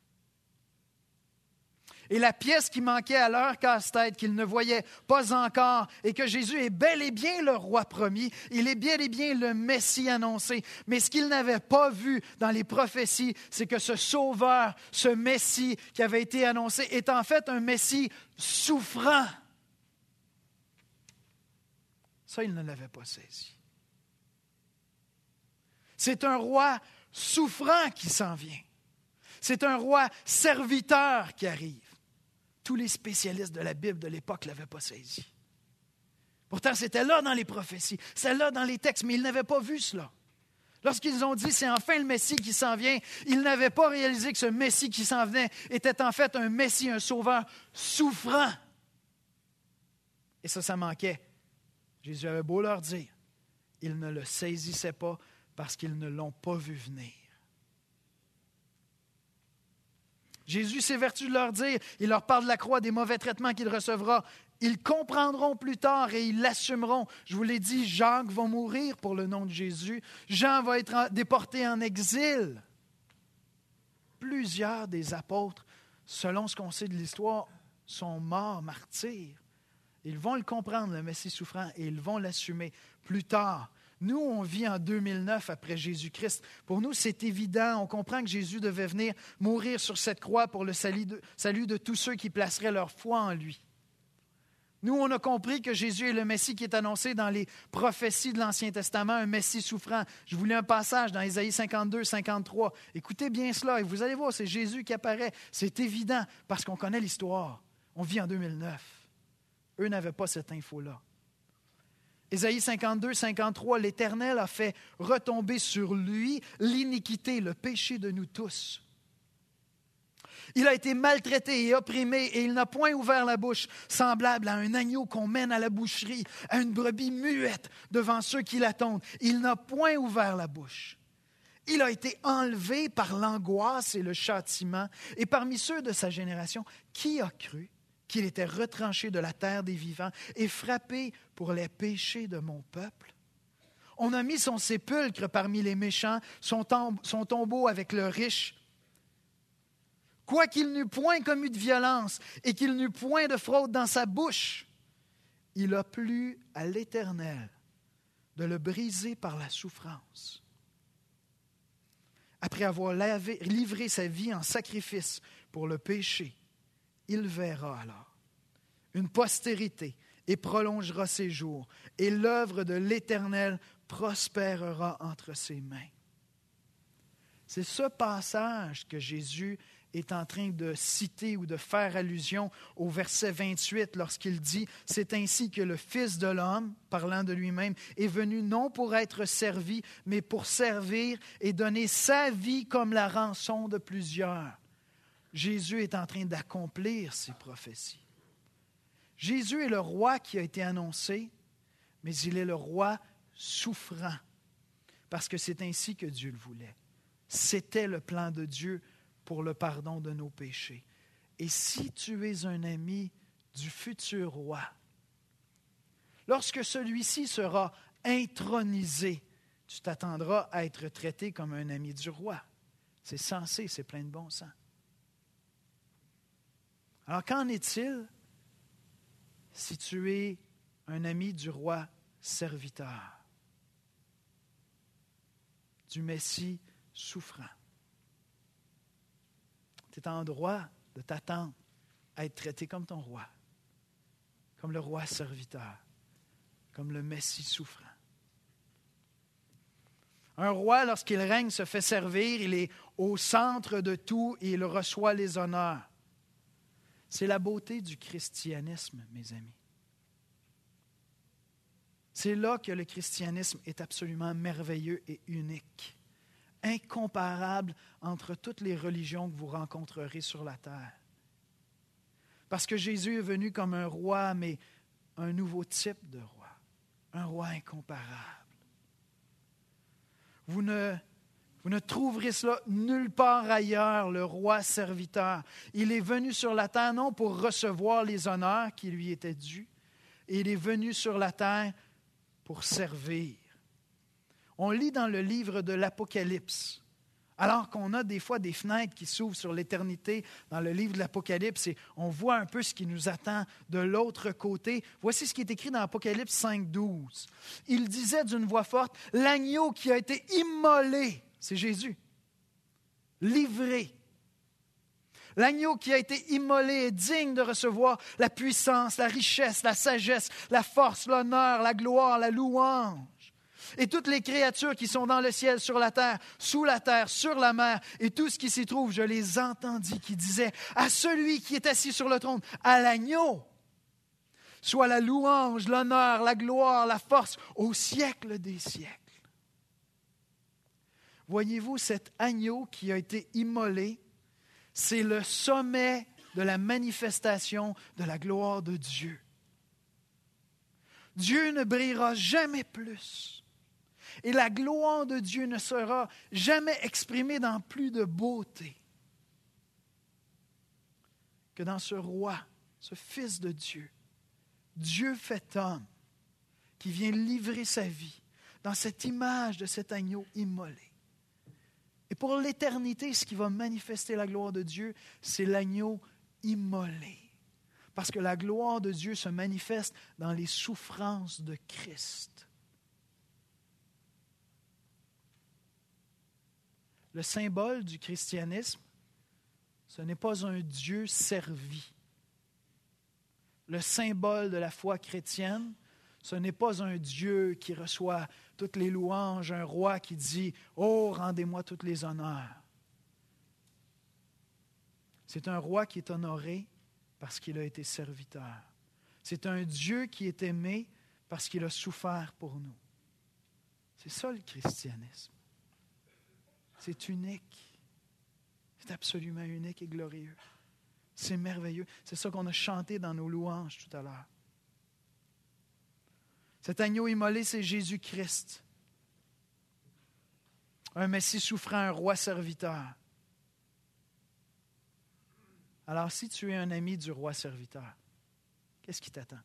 Et la pièce qui manquait à leur casse-tête, qu'ils ne voyaient pas encore, et que Jésus est bel et bien le roi promis, il est bel et bien le Messie annoncé. Mais ce qu'ils n'avaient pas vu dans les prophéties, c'est que ce Sauveur, ce Messie qui avait été annoncé, est en fait un Messie souffrant. Ça, ils ne l'avaient pas saisi. C'est un roi souffrant qui s'en vient. C'est un roi serviteur qui arrive. Tous les spécialistes de la Bible de l'époque ne l'avaient pas saisi. Pourtant, c'était là dans les prophéties, c'était là dans les textes, mais ils n'avaient pas vu cela. Lorsqu'ils ont dit « c'est enfin le Messie qui s'en vient », ils n'avaient pas réalisé que ce Messie qui s'en venait était en fait un Messie, un sauveur souffrant. Et ça, ça manquait. Jésus avait beau leur dire, ils ne le saisissaient pas parce qu'ils ne l'ont pas vu venir. Jésus s'évertue de leur dire, il leur parle de la croix, des mauvais traitements qu'il recevra. Ils comprendront plus tard et ils l'assumeront. Je vous l'ai dit, Jacques va mourir pour le nom de Jésus. Jean va être déporté en exil. plusieurs des apôtres, selon ce qu'on sait de l'histoire, sont morts martyrs. Ils vont le comprendre, le Messie souffrant, et ils vont l'assumer plus tard. Nous, on vit en deux mille neuf après Jésus-Christ. Pour nous, c'est évident. On comprend que Jésus devait venir mourir sur cette croix pour le salut de, salut de tous ceux qui placeraient leur foi en lui. Nous, on a compris que Jésus est le Messie qui est annoncé dans les prophéties de l'Ancien Testament, un Messie souffrant. Je vous lis un passage dans Ésaïe cinquante-deux, cinquante-trois. Écoutez bien cela et vous allez voir, c'est Jésus qui apparaît. C'est évident parce qu'on connaît l'histoire. On vit en deux mille neuf. Eux n'avaient pas cette info-là. Ésaïe cinquante-deux, cinquante-trois, l'Éternel a fait retomber sur lui l'iniquité, le péché de nous tous. Il a été maltraité et opprimé et il n'a point ouvert la bouche, semblable à un agneau qu'on mène à la boucherie, à une brebis muette devant ceux qui l'attendent. Il n'a point ouvert la bouche. Il a été enlevé par l'angoisse et le châtiment. Et parmi ceux de sa génération, qui a cru qu'il était retranché de la terre des vivants et frappé pour les péchés de mon peuple? On a mis son sépulcre parmi les méchants, son, tombe, son tombeau avec le riche. Quoiqu'il n'eût point commis de violence et qu'il n'eût point de fraude dans sa bouche, il a plu à l'Éternel de le briser par la souffrance. Après avoir lavé, livré sa vie en sacrifice pour le péché, il verra alors une postérité et prolongera ses jours, et l'œuvre de l'Éternel prospérera entre ses mains. C'est ce passage que Jésus est en train de citer ou de faire allusion au verset vingt-huit lorsqu'il dit « C'est ainsi que le Fils de l'homme, parlant de lui-même, est venu non pour être servi, mais pour servir et donner sa vie comme la rançon de plusieurs. » Jésus est en train d'accomplir ces prophéties. Jésus est le roi qui a été annoncé, mais il est le roi souffrant, parce que c'est ainsi que Dieu le voulait. C'était le plan de Dieu pour le pardon de nos péchés. Et si tu es un ami du futur roi, lorsque celui-ci sera intronisé, tu t'attendras à être traité comme un ami du roi. C'est censé, c'est plein de bon sens. Alors, qu'en est-il si tu es un ami du roi serviteur, du Messie souffrant? Tu es en droit de t'attendre à être traité comme ton roi, comme le roi serviteur, comme le Messie souffrant. Un roi, lorsqu'il règne, se fait servir, il est au centre de tout et il reçoit les honneurs. C'est la beauté du christianisme, mes amis. C'est là que le christianisme est absolument merveilleux et unique, incomparable entre toutes les religions que vous rencontrerez sur la terre. Parce que Jésus est venu comme un roi, mais un nouveau type de roi, un roi incomparable. Vous ne, vous ne trouverez cela nulle part ailleurs, le roi serviteur. Il est venu sur la terre non pour recevoir les honneurs qui lui étaient dus, et il est venu sur la terre pour servir. On lit dans le livre de l'Apocalypse, alors qu'on a des fois des fenêtres qui s'ouvrent sur l'éternité dans le livre de l'Apocalypse et on voit un peu ce qui nous attend de l'autre côté. Voici ce qui est écrit dans Apocalypse cinq, douze. Il disait d'une voix forte, « L'agneau qui a été immolé, c'est Jésus, livré. L'agneau qui a été immolé est digne de recevoir la puissance, la richesse, la sagesse, la force, l'honneur, la gloire, la louange. Et toutes les créatures qui sont dans le ciel, sur la terre, sous la terre, sur la mer, et tout ce qui s'y trouve, je les entendis qui disaient à celui qui est assis sur le trône, à l'agneau, soit la louange, l'honneur, la gloire, la force, au siècle des siècles. » Voyez-vous, cet agneau qui a été immolé, c'est le sommet de la manifestation de la gloire de Dieu. Dieu ne brillera jamais plus. Et la gloire de Dieu ne sera jamais exprimée dans plus de beauté que dans ce roi, ce Fils de Dieu, Dieu fait homme, qui vient livrer sa vie dans cette image de cet agneau immolé. Et pour l'éternité, ce qui va manifester la gloire de Dieu, c'est l'agneau immolé. Parce que la gloire de Dieu se manifeste dans les souffrances de Christ. Le symbole du christianisme, ce n'est pas un Dieu servi. Le symbole de la foi chrétienne, ce n'est pas un Dieu qui reçoit toutes les louanges, un roi qui dit « Oh, rendez-moi tous les honneurs ». C'est un roi qui est honoré parce qu'il a été serviteur. C'est un Dieu qui est aimé parce qu'il a souffert pour nous. C'est ça le christianisme. C'est unique. C'est absolument unique et glorieux. C'est merveilleux. C'est ça qu'on a chanté dans nos louanges tout à l'heure. Cet agneau immolé, c'est Jésus-Christ. Un Messie souffrant, un roi serviteur. Alors, si tu es un ami du roi serviteur, qu'est-ce qui t'attend?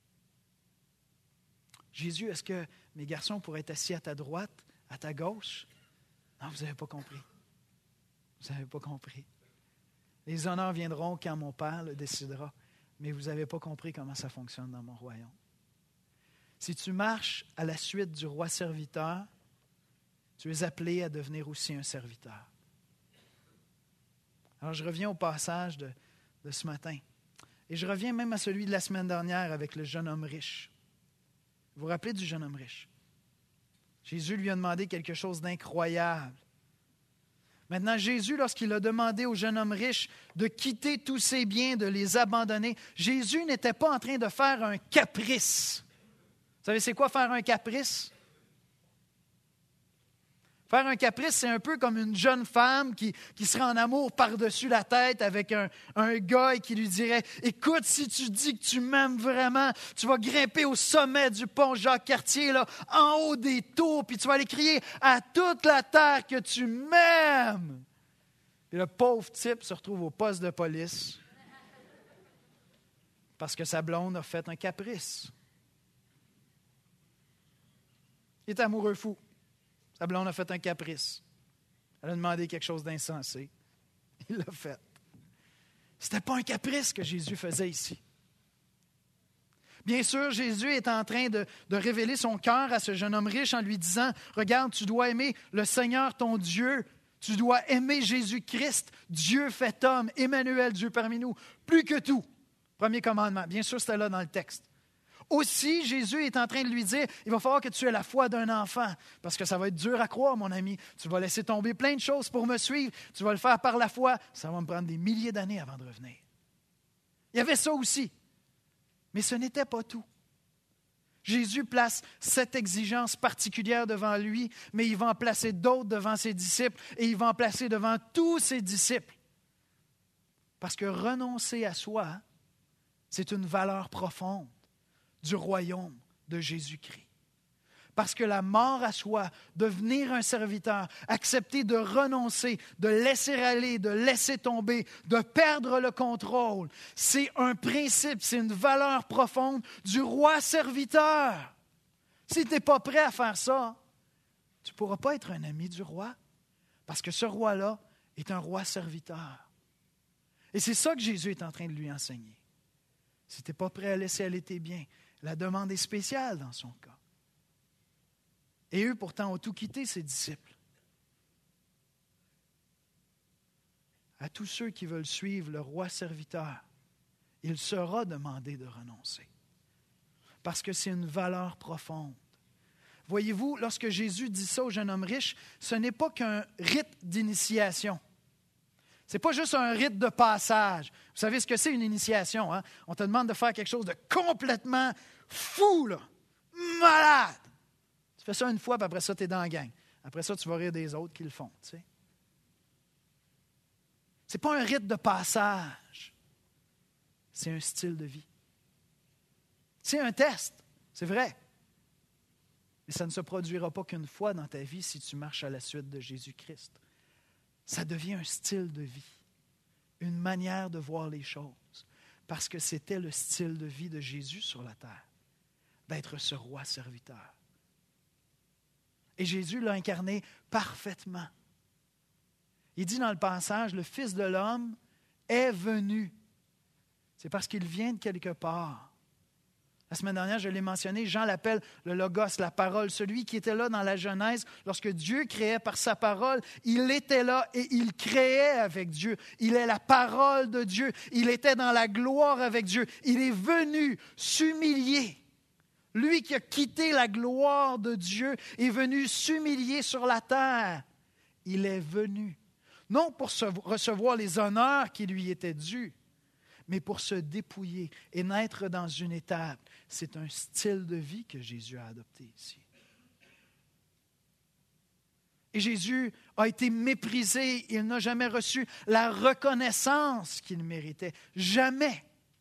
Jésus, est-ce que mes garçons pourraient être assis à ta droite, à ta gauche? Non, vous n'avez pas compris. Vous n'avez pas compris. Les honneurs viendront quand mon Père le décidera, mais vous n'avez pas compris comment ça fonctionne dans mon royaume. Si tu marches à la suite du roi serviteur, tu es appelé à devenir aussi un serviteur. Alors, je reviens au passage de, de ce matin. Et je reviens même à celui de la semaine dernière avec le jeune homme riche. Vous vous rappelez du jeune homme riche? Jésus lui a demandé quelque chose d'incroyable. Maintenant, Jésus, lorsqu'il a demandé au jeune homme riche de quitter tous ses biens, de les abandonner, Jésus n'était pas en train de faire un caprice. Vous savez, c'est quoi faire un caprice? Faire un caprice, c'est un peu comme une jeune femme qui, qui serait en amour par-dessus la tête avec un, un gars et qui lui dirait « Écoute, si tu dis que tu m'aimes vraiment, tu vas grimper au sommet du pont Jacques-Cartier, là, en haut des tours, puis tu vas aller crier à toute la terre que tu m'aimes. » Puis le pauvre type se retrouve au poste de police parce que sa blonde a fait un caprice. Il est amoureux fou. Sa blonde a fait un caprice. Elle a demandé quelque chose d'insensé. Il l'a fait. Ce n'était pas un caprice que Jésus faisait ici. Bien sûr, Jésus est en train de, de révéler son cœur à ce jeune homme riche en lui disant, « Regarde, tu dois aimer le Seigneur ton Dieu. Tu dois aimer Jésus-Christ, Dieu fait homme, Emmanuel, Dieu parmi nous, plus que tout. » Premier commandement. Bien sûr, c'était là dans le texte. Aussi, Jésus est en train de lui dire, il va falloir que tu aies la foi d'un enfant, parce que ça va être dur à croire, mon ami. Tu vas laisser tomber plein de choses pour me suivre. Tu vas le faire par la foi. Ça va me prendre des milliers d'années avant de revenir. Il y avait ça aussi. Mais ce n'était pas tout. Jésus place cette exigence particulière devant lui, mais il va en placer d'autres devant ses disciples et il va en placer devant tous ses disciples. Parce que renoncer à soi, c'est une valeur profonde du royaume de Jésus-Christ. Parce que la mort à soi, devenir un serviteur, accepter de renoncer, de laisser aller, de laisser tomber, de perdre le contrôle, c'est un principe, c'est une valeur profonde du roi serviteur. Si tu n'es pas prêt à faire ça, tu ne pourras pas être un ami du roi, parce que ce roi-là est un roi serviteur. Et c'est ça que Jésus est en train de lui enseigner. Si tu n'es pas prêt à laisser aller tes biens, la demande est spéciale dans son cas. Et eux, pourtant, ont tout quitté, ses disciples. À tous ceux qui veulent suivre le roi serviteur, il sera demandé de renoncer. Parce que c'est une valeur profonde. Voyez-vous, lorsque Jésus dit ça au jeune homme riche, ce n'est pas qu'un rite d'initiation. Ce n'est pas juste un rite de passage. Vous savez ce que c'est une initiation, hein? On te demande de faire quelque chose de complètement fou, là, malade. Tu fais ça une fois, puis après ça, tu es dans la gang. Après ça, tu vas rire des autres qui le font. Tu sais. Ce n'est pas un rite de passage. C'est un style de vie. C'est un test, c'est vrai. Mais ça ne se produira pas qu'une fois dans ta vie si tu marches à la suite de Jésus-Christ. Ça devient un style de vie, une manière de voir les choses, parce que c'était le style de vie de Jésus sur la terre, d'être ce roi serviteur. Et Jésus l'a incarné parfaitement. Il dit dans le passage, le Fils de l'homme est venu. C'est parce qu'il vient de quelque part. La semaine dernière, je l'ai mentionné, Jean l'appelle le Logos, la parole, celui qui était là dans la Genèse. Lorsque Dieu créait par sa parole, il était là et il créait avec Dieu. Il est la parole de Dieu. Il était dans la gloire avec Dieu. Il est venu s'humilier. Lui qui a quitté la gloire de Dieu est venu s'humilier sur la terre. Il est venu, non pour recevoir les honneurs qui lui étaient dus, mais pour se dépouiller et naître dans une étape. C'est un style de vie que Jésus a adopté ici. Et Jésus a été méprisé. Il n'a jamais reçu la reconnaissance qu'il méritait. Jamais.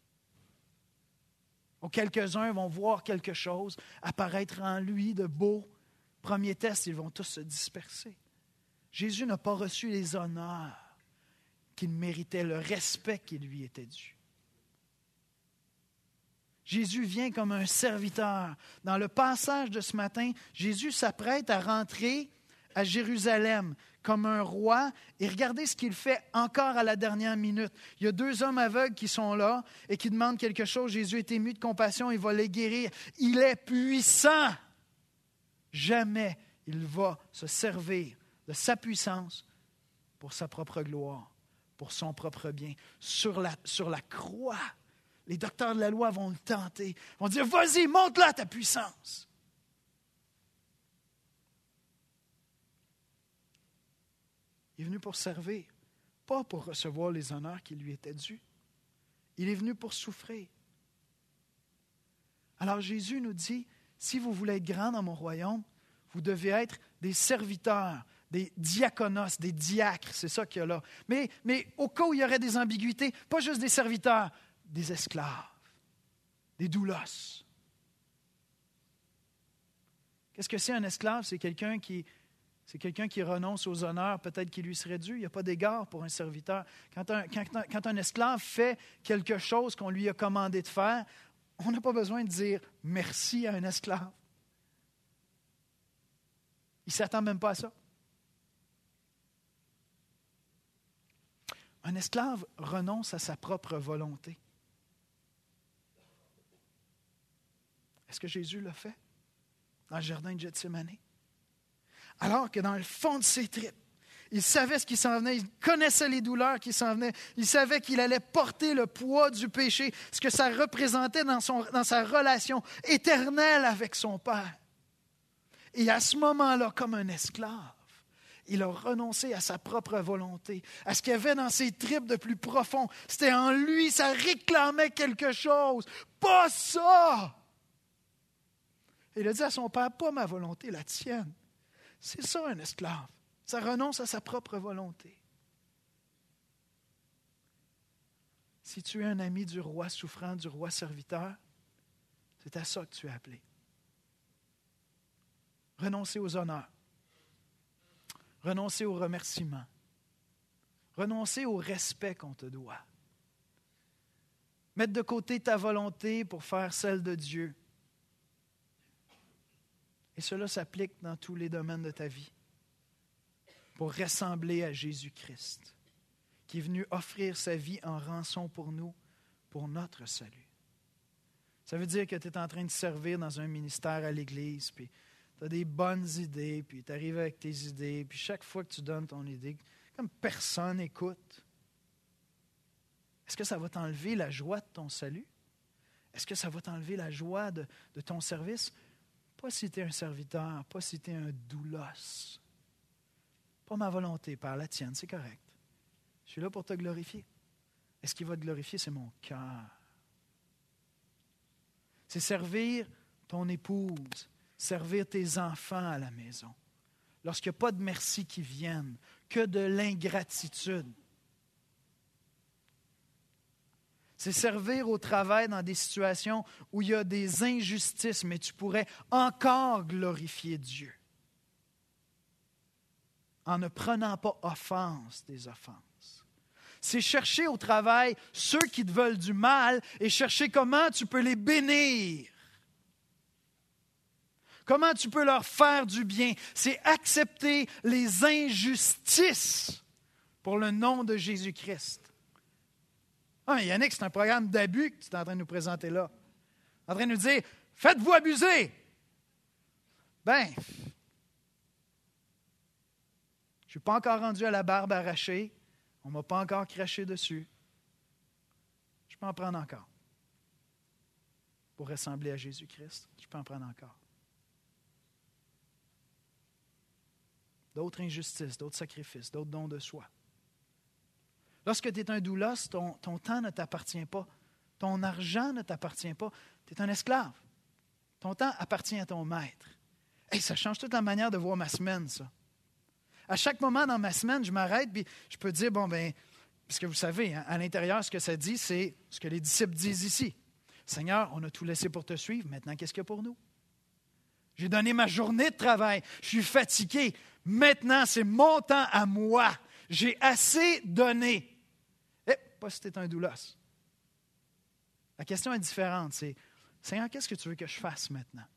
Ou quelques-uns vont voir quelque chose apparaître en lui de beau. Premier test, ils vont tous se disperser. Jésus n'a pas reçu les honneurs qu'il méritait, le respect qui lui était dû. Jésus vient comme un serviteur. Dans le passage de ce matin, Jésus s'apprête à rentrer à Jérusalem comme un roi. Et regardez ce qu'il fait encore à la dernière minute. Il y a deux hommes aveugles qui sont là et qui demandent quelque chose. Jésus est ému de compassion, il va les guérir. Il est puissant. Jamais il va se servir de sa puissance pour sa propre gloire, pour son propre bien. Sur la, sur la croix, les docteurs de la loi vont le tenter, vont dire « Vas-y, montre-la ta puissance ». Il est venu pour servir, pas pour recevoir les honneurs qui lui étaient dus. Il est venu pour souffrir. Alors Jésus nous dit, si vous voulez être grand dans mon royaume, vous devez être des serviteurs, des diaconos, des diacres, c'est ça qu'il y a là. Mais, mais au cas où il y aurait des ambiguïtés, pas juste des serviteurs, des esclaves, des doulos. Qu'est-ce que c'est un esclave? C'est quelqu'un qui... C'est quelqu'un qui renonce aux honneurs, peut-être qui lui serait dû. Il n'y a pas d'égard pour un serviteur. Quand un, quand, quand un esclave fait quelque chose qu'on lui a commandé de faire, on n'a pas besoin de dire merci à un esclave. Il ne s'attend même pas à ça. Un esclave renonce à sa propre volonté. Est-ce que Jésus l'a fait dans le jardin de Gethsémani? Alors que dans le fond de ses tripes, il savait ce qui s'en venait, il connaissait les douleurs qui s'en venaient, il savait qu'il allait porter le poids du péché, ce que ça représentait dans, son, dans sa relation éternelle avec son Père. Et à ce moment-là, comme un esclave, il a renoncé à sa propre volonté, à ce qu'il y avait dans ses tripes de plus profond. C'était en lui, ça réclamait quelque chose. Pas ça! Et il a dit à son Père, pas ma volonté, la tienne. C'est ça un esclave. Ça renonce à sa propre volonté. Si tu es un ami du roi souffrant, du roi serviteur, c'est à ça que tu es appelé. Renoncer aux honneurs. Renoncer aux remerciements. Renoncer au respect qu'on te doit. Mettre de côté ta volonté pour faire celle de Dieu. Et cela s'applique dans tous les domaines de ta vie pour ressembler à Jésus-Christ, qui est venu offrir sa vie en rançon pour nous, pour notre salut. Ça veut dire que tu es en train de servir dans un ministère à l'Église, puis tu as des bonnes idées, puis tu arrives avec tes idées, puis chaque fois que tu donnes ton idée, comme personne n'écoute, est-ce que ça va t'enlever la joie de ton salut? Est-ce que ça va t'enlever la joie de, de ton service? Pas si tu es un serviteur, pas si tu es un doulos. Pas ma volonté, par la tienne, c'est correct. Je suis là pour te glorifier. Et ce qui va te glorifier, c'est mon cœur. C'est servir ton épouse, servir tes enfants à la maison. Lorsqu'il n'y a pas de merci qui viennent, que de l'ingratitude. C'est servir au travail dans des situations où il y a des injustices, mais tu pourrais encore glorifier Dieu en ne prenant pas offense des offenses. C'est chercher au travail ceux qui te veulent du mal et chercher comment tu peux les bénir. Comment tu peux leur faire du bien. C'est accepter les injustices pour le nom de Jésus-Christ. Ah, mais Yannick, c'est un programme d'abus que tu es en train de nous présenter là. En train de nous dire, faites-vous abuser. Ben, je ne suis pas encore rendu à la barbe arrachée. On ne m'a pas encore craché dessus. Je peux en prendre encore. Pour ressembler à Jésus-Christ, je peux en prendre encore. D'autres injustices, d'autres sacrifices, d'autres dons de soi. Lorsque tu es un doulos, ton, ton temps ne t'appartient pas. Ton argent ne t'appartient pas. Tu es un esclave. Ton temps appartient à ton maître. Hey, ça change toute la manière de voir ma semaine, ça. À chaque moment dans ma semaine, je m'arrête et je peux dire, bon, bien, parce que vous savez, hein, à l'intérieur, ce que ça dit, c'est ce que les disciples disent ici. Seigneur, on a tout laissé pour te suivre, maintenant, qu'est-ce qu'il y a pour nous? J'ai donné ma journée de travail, je suis fatigué. Maintenant, c'est mon temps à moi. J'ai assez donné. Eh, pas si tu es un doulos. La question est différente. C'est, Seigneur, qu'est-ce que tu veux que je fasse maintenant?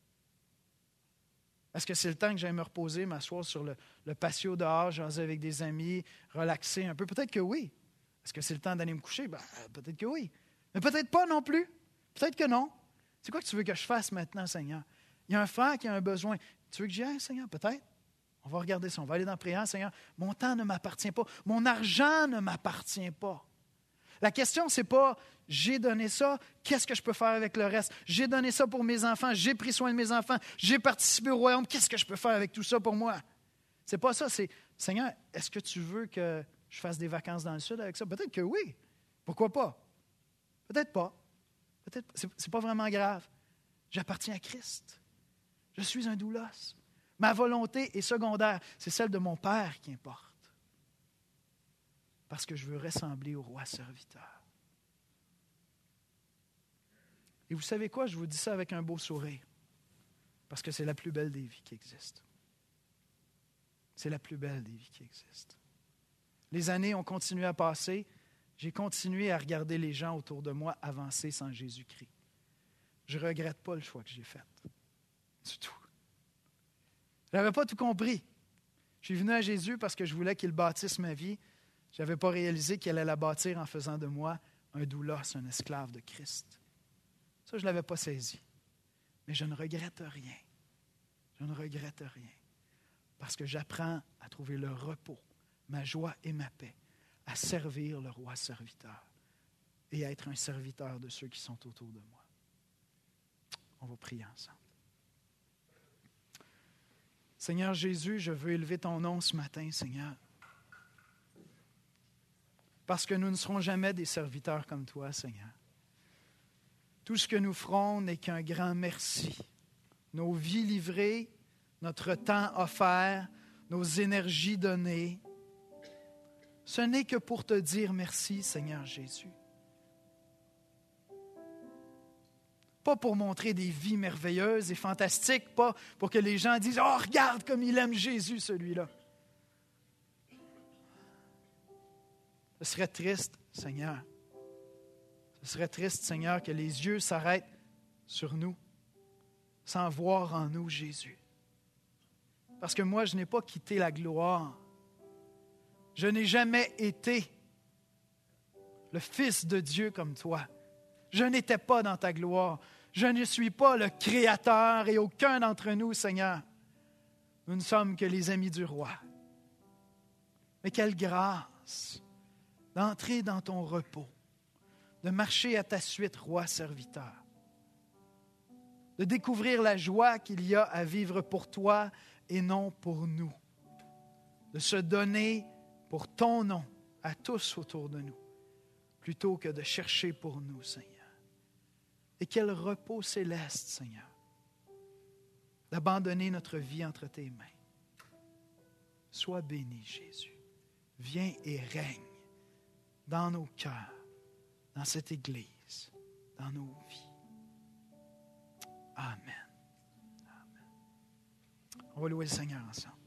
Est-ce que c'est le temps que j'aille me reposer, m'asseoir sur le, le patio dehors, jaser avec des amis, relaxer un peu? Peut-être que oui. Est-ce que c'est le temps d'aller me coucher? Ben, peut-être que oui. Mais peut-être pas non plus. Peut-être que non. C'est quoi que tu veux que je fasse maintenant, Seigneur? Il y a un frère qui a un besoin. Tu veux que j'y aille, Seigneur? Peut-être. On va regarder ça. On va aller dans la prière, Seigneur. Mon temps ne m'appartient pas. Mon argent ne m'appartient pas. La question, ce n'est pas « j'ai donné ça, qu'est-ce que je peux faire avec le reste? J'ai donné ça pour mes enfants, j'ai pris soin de mes enfants, j'ai participé au royaume, qu'est-ce que je peux faire avec tout ça pour moi? » Ce n'est pas ça, c'est « Seigneur, est-ce que tu veux que je fasse des vacances dans le sud avec ça? » Peut-être que oui. Pourquoi pas? Peut-être pas. Peut-être, ce n'est pas vraiment grave. J'appartiens à Christ. Je suis un doulos. Ma volonté est secondaire. C'est celle de mon Père qui importe. Parce que je veux ressembler au roi serviteur. Et vous savez quoi? Je vous dis ça avec un beau sourire. Parce que c'est la plus belle des vies qui existent. C'est la plus belle des vies qui existent. Les années ont continué à passer. J'ai continué à regarder les gens autour de moi avancer sans Jésus-Christ. Je ne regrette pas le choix que j'ai fait. Du tout. Je n'avais pas tout compris. Je suis venu à Jésus parce que je voulais qu'il bâtisse ma vie. Je n'avais pas réalisé qu'il allait la bâtir en faisant de moi un doulos, un esclave de Christ. Ça, je ne l'avais pas saisi. Mais je ne regrette rien. Je ne regrette rien. Parce que j'apprends à trouver le repos, ma joie et ma paix, à servir le roi serviteur et à être un serviteur de ceux qui sont autour de moi. On va prier ensemble. Seigneur Jésus, je veux élever ton nom ce matin, Seigneur. Parce que nous ne serons jamais des serviteurs comme toi, Seigneur. Tout ce que nous ferons n'est qu'un grand merci. Nos vies livrées, notre temps offert, nos énergies données, ce n'est que pour te dire merci, Seigneur Jésus. Pas pour montrer des vies merveilleuses et fantastiques, pas pour que les gens disent « Oh, regarde comme il aime Jésus, celui-là. » Ce serait triste, Seigneur. Ce serait triste, Seigneur, que les yeux s'arrêtent sur nous sans voir en nous Jésus. Parce que moi, je n'ai pas quitté la gloire. Je n'ai jamais été le Fils de Dieu comme toi. Je n'étais pas dans ta gloire. Je ne suis pas le Créateur et aucun d'entre nous, Seigneur. Nous ne sommes que les amis du roi. Mais quelle grâce d'entrer dans ton repos, de marcher à ta suite, roi serviteur, de découvrir la joie qu'il y a à vivre pour toi et non pour nous, de se donner pour ton nom à tous autour de nous, plutôt que de chercher pour nous, Seigneur. Et quel repos céleste, Seigneur, d'abandonner notre vie entre tes mains. Sois béni, Jésus. Viens et règne dans nos cœurs, dans cette Église, dans nos vies. Amen. Amen. On va louer le Seigneur ensemble.